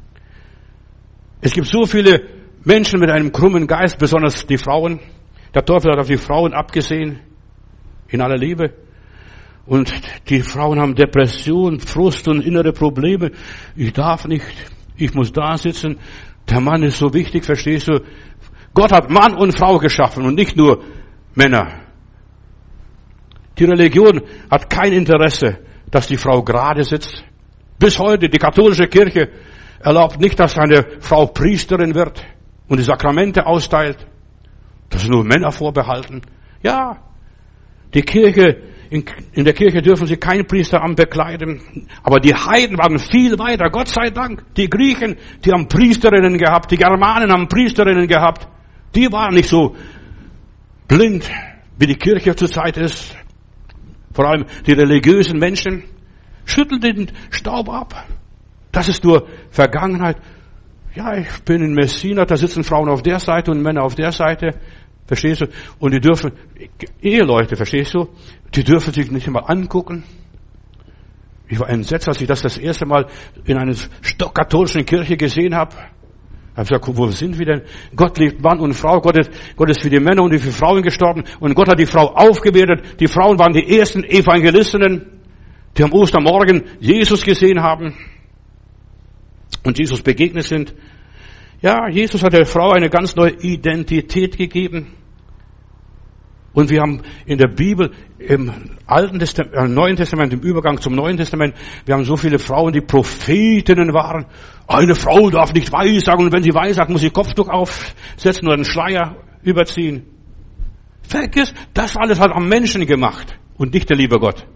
Es gibt so viele Menschen mit einem krummen Geist, besonders die Frauen. Der Teufel hat auf die Frauen abgesehen. In aller Liebe. Und die Frauen haben Depression, Frust und innere Probleme. Ich darf nicht. Ich muss da sitzen. Der Mann ist so wichtig, verstehst du? Gott hat Mann und Frau geschaffen und nicht nur Männer. Die Religion hat kein Interesse, dass die Frau gerade sitzt. Bis heute, die katholische Kirche erlaubt nicht, dass eine Frau Priesterin wird und die Sakramente austeilt. Das ist nur Männer vorbehalten. Ja, die Kirche, in, in der Kirche dürfen sie kein Priesteramt bekleiden. Aber die Heiden waren viel weiter, Gott sei Dank. Die Griechen, die haben Priesterinnen gehabt, die Germanen haben Priesterinnen gehabt. Die waren nicht so blind, wie die Kirche zurzeit ist. Vor allem die religiösen Menschen. Schütteln den Staub ab. Das ist nur Vergangenheit. Ja, ich bin in Messina, da sitzen Frauen auf der Seite und Männer auf der Seite. Verstehst du? Und die dürfen, Eheleute, verstehst du? Die dürfen sich nicht einmal angucken. Ich war entsetzt, als ich das das erste Mal in einer katholischen Kirche gesehen habe. Ich habe gesagt, wo sind wir denn? Gott liebt Mann und Frau. Gott ist, Gott ist für die Männer und für die Frauen gestorben. Und Gott hat die Frau aufgewertet. Die Frauen waren die ersten Evangelistinnen, die am Ostermorgen Jesus gesehen haben und Jesus begegnet sind. Ja, Jesus hat der Frau eine ganz neue Identität gegeben. Und wir haben in der Bibel, im Alten Testament, im Neuen Testament, im Übergang zum Neuen Testament, wir haben so viele Frauen, die Prophetinnen waren. Eine Frau darf nicht weissagen, und wenn sie weissagt, muss sie Kopftuch aufsetzen oder einen Schleier überziehen. Vergiss, das alles hat am Menschen gemacht und nicht der liebe Gott.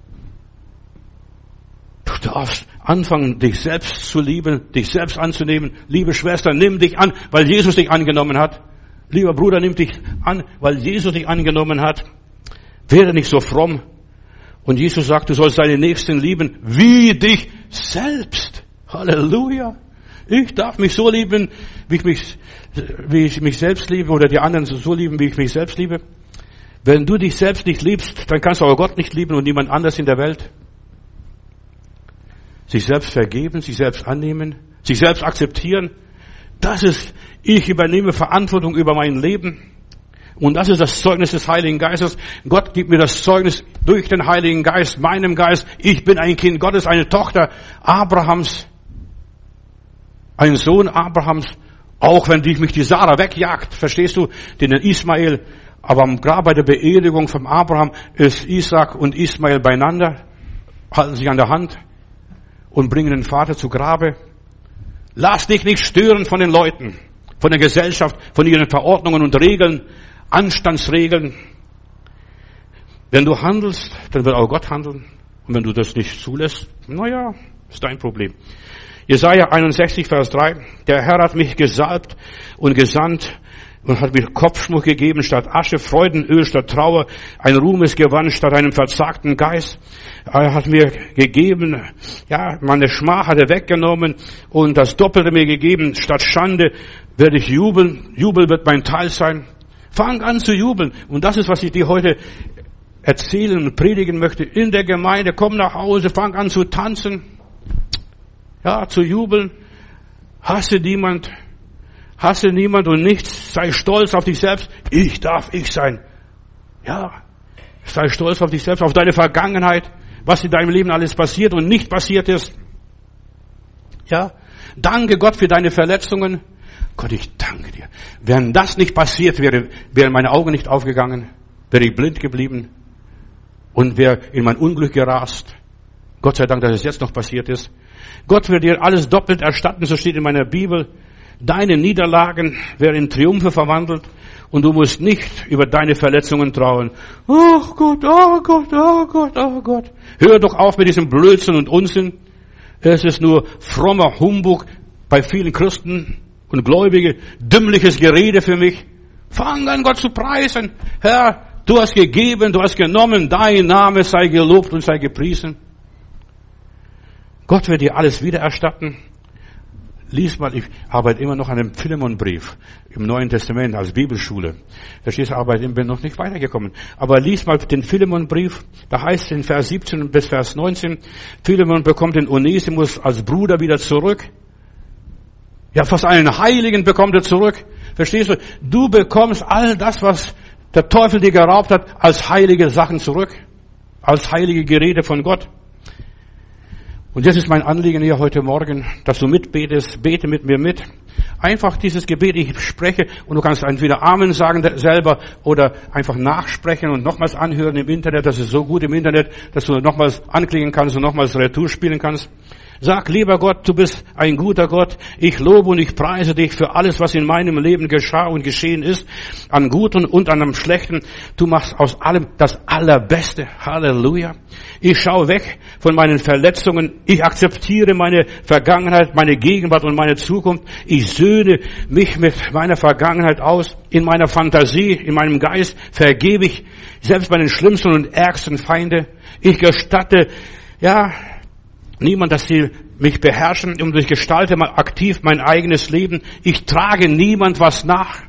Du darfst anfangen, dich selbst zu lieben, dich selbst anzunehmen. Liebe Schwester, nimm dich an, weil Jesus dich angenommen hat. Lieber Bruder, nimm dich an, weil Jesus dich angenommen hat. Werde nicht so fromm. Und Jesus sagt, du sollst deine Nächsten lieben, wie dich selbst. Halleluja. Ich darf mich so lieben, wie ich mich, wie ich mich selbst liebe, oder die anderen so lieben, wie ich mich selbst liebe. Wenn du dich selbst nicht liebst, dann kannst du auch Gott nicht lieben und niemand anders in der Welt. Sich selbst vergeben, sich selbst annehmen, sich selbst akzeptieren. Das ist, ich übernehme Verantwortung über mein Leben. Und das ist das Zeugnis des Heiligen Geistes. Gott gibt mir das Zeugnis durch den Heiligen Geist, meinem Geist. Ich bin ein Kind Gottes, eine Tochter Abrahams, ein Sohn Abrahams. Auch wenn mich die Sarah wegjagt, verstehst du, den Ismael. Aber am Grab bei der Beerdigung von Abraham ist Isaac und Ismael beieinander, halten sich an der Hand und bringen den Vater zu Grabe. Lass dich nicht stören von den Leuten, von der Gesellschaft, von ihren Verordnungen und Regeln, Anstandsregeln. Wenn du handelst, dann wird auch Gott handeln. Und wenn du das nicht zulässt, naja, ist dein Problem. Jesaja einundsechzig, Vers drei. Der Herr hat mich gesalbt und gesandt und hat mir Kopfschmuck gegeben statt Asche, Freudenöl statt Trauer, ein Ruhmesgewand statt einem verzagten Geist. Er hat mir gegeben, ja, meine Schmach hat er weggenommen und das Doppelte mir gegeben. Statt Schande werde ich jubeln. Jubel wird mein Teil sein. Fang an zu jubeln. Und das ist, was ich dir heute erzählen und predigen möchte. In der Gemeinde, komm nach Hause, fang an zu tanzen. Ja, zu jubeln. Hasse niemand. Hasse niemand und nichts. Sei stolz auf dich selbst. Ich darf ich sein. Ja. Sei stolz auf dich selbst, auf deine Vergangenheit. Was in deinem Leben alles passiert und nicht passiert ist. Ja. Danke Gott für deine Verletzungen. Gott, ich danke dir. Wenn das nicht passiert wäre, wären meine Augen nicht aufgegangen, wäre ich blind geblieben und wäre in mein Unglück gerast. Gott sei Dank, dass es jetzt noch passiert ist. Gott wird dir alles doppelt erstatten, so steht in meiner Bibel. Deine Niederlagen werden in Triumphe verwandelt und du musst nicht über deine Verletzungen trauen. Oh Gott, oh Gott, oh Gott, oh Gott. Hör doch auf mit diesem Blödsinn und Unsinn. Es ist nur frommer Humbug bei vielen Christen und Gläubige, dümmliches Gerede für mich. Fang an, Gott zu preisen. Herr, du hast gegeben, du hast genommen, dein Name sei gelobt und sei gepriesen. Gott wird dir alles wiedererstatten. Lies mal, ich arbeite immer noch an dem Philemon-Brief im Neuen Testament als Bibelschule. Verstehst du, arbeite, ich bin noch nicht weitergekommen. Aber lies mal den Philemon-Brief. Da heißt es in Vers siebzehn bis Vers neunzehn, Philemon bekommt den Onesimus als Bruder wieder zurück. Ja, fast einen Heiligen bekommt er zurück. Verstehst du? Du bekommst all das, was der Teufel dir geraubt hat, als heilige Sachen zurück. Als heilige Gerede von Gott. Und jetzt ist mein Anliegen hier heute Morgen, dass du mitbetest, bete mit mir mit. Einfach dieses Gebet, ich spreche und du kannst entweder Amen sagen selber oder einfach nachsprechen und nochmals anhören im Internet. Das ist so gut im Internet, dass du nochmals anklicken kannst und nochmals Retour spielen kannst. Sag, lieber Gott, du bist ein guter Gott. Ich lobe und ich preise dich für alles, was in meinem Leben geschah und geschehen ist, an Guten und an dem Schlechten. Du machst aus allem das Allerbeste. Halleluja. Ich schaue weg von meinen Verletzungen. Ich akzeptiere meine Vergangenheit, meine Gegenwart und meine Zukunft. Ich söhne mich mit meiner Vergangenheit aus. In meiner Fantasie, in meinem Geist vergebe ich selbst meinen schlimmsten und ärgsten Feinde. Ich gestatte, ja, niemand, dass sie mich beherrschen und ich gestalte mal aktiv mein eigenes Leben. Ich trage niemand was nach.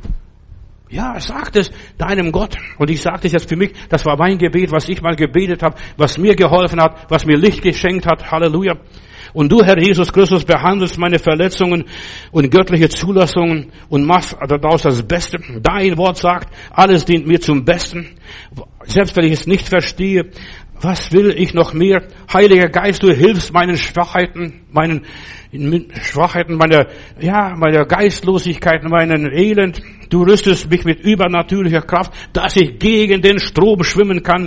Ja, sag es deinem Gott. Und ich sage das jetzt für mich, das war mein Gebet, was ich mal gebetet habe, was mir geholfen hat, was mir Licht geschenkt hat. Halleluja. Und du, Herr Jesus Christus, behandelst meine Verletzungen und göttliche Zulassungen und machst daraus das Beste. Dein Wort sagt, alles dient mir zum Besten. Selbst wenn ich es nicht verstehe, was will ich noch mehr? Heiliger Geist, du hilfst meinen Schwachheiten, meinen Schwachheiten, meiner, ja, meiner Geistlosigkeit, meinen Elend. Du rüstest mich mit übernatürlicher Kraft, dass ich gegen den Strom schwimmen kann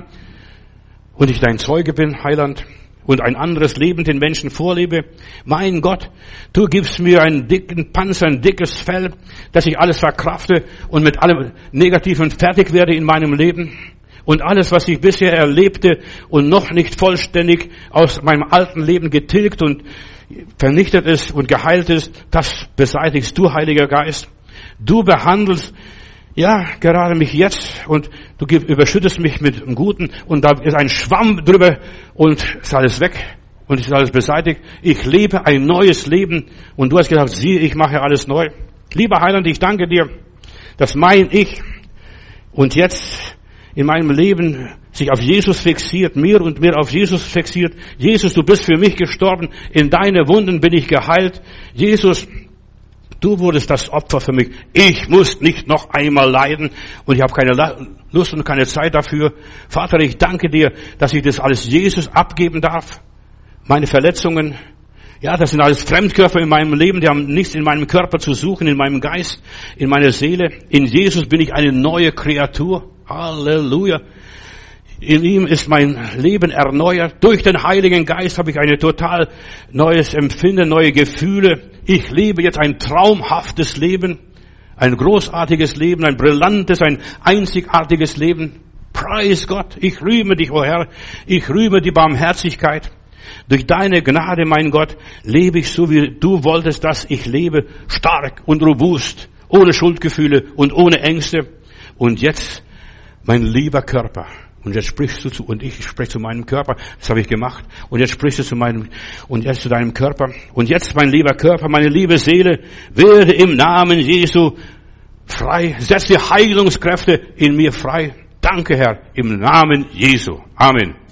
und ich dein Zeuge bin, Heiland, und ein anderes Leben den Menschen vorlebe. Mein Gott, du gibst mir einen dicken Panzer, ein dickes Fell, dass ich alles verkrafte und mit allem Negativen fertig werde in meinem Leben. Und alles, was ich bisher erlebte und noch nicht vollständig aus meinem alten Leben getilgt und vernichtet ist und geheilt ist, das beseitigst du, Heiliger Geist. Du behandelst, ja, gerade mich jetzt und du überschüttest mich mit dem Guten und da ist ein Schwamm drüber und ist alles weg und ist alles beseitigt. Ich lebe ein neues Leben und du hast gesagt, sieh, ich mache alles neu. Lieber Heiland, ich danke dir, dass mein Ich und jetzt in meinem Leben sich auf Jesus fixiert, mehr und mehr auf Jesus fixiert. Jesus, du bist für mich gestorben, in deine Wunden bin ich geheilt. Jesus, Du wurdest das Opfer für mich. Ich muss nicht noch einmal leiden und ich habe keine Lust und keine Zeit dafür. Vater, ich danke dir, dass ich das alles Jesus abgeben darf. Meine Verletzungen, ja, das sind alles Fremdkörper in meinem Leben, die haben nichts in meinem Körper zu suchen, in meinem Geist, in meiner Seele. In Jesus bin ich eine neue Kreatur. Halleluja. In ihm ist mein Leben erneuert. Durch den Heiligen Geist habe ich ein total neues Empfinden, neue Gefühle. Ich lebe jetzt ein traumhaftes Leben, ein großartiges Leben, ein brillantes, ein einzigartiges Leben. Preis Gott. Ich rühme dich, o Herr. Ich rühme die Barmherzigkeit. Durch deine Gnade, mein Gott, lebe ich so, wie du wolltest, dass ich lebe. Stark und robust, ohne Schuldgefühle und ohne Ängste. Und jetzt, mein lieber Körper. Und jetzt sprichst du zu, und ich spreche zu meinem Körper. Das habe ich gemacht. Und jetzt sprichst du zu meinem, und jetzt zu deinem Körper. Und jetzt, mein lieber Körper, meine liebe Seele, werde im Namen Jesu frei. Setz die Heilungskräfte in mir frei. Danke, Herr, im Namen Jesu. Amen.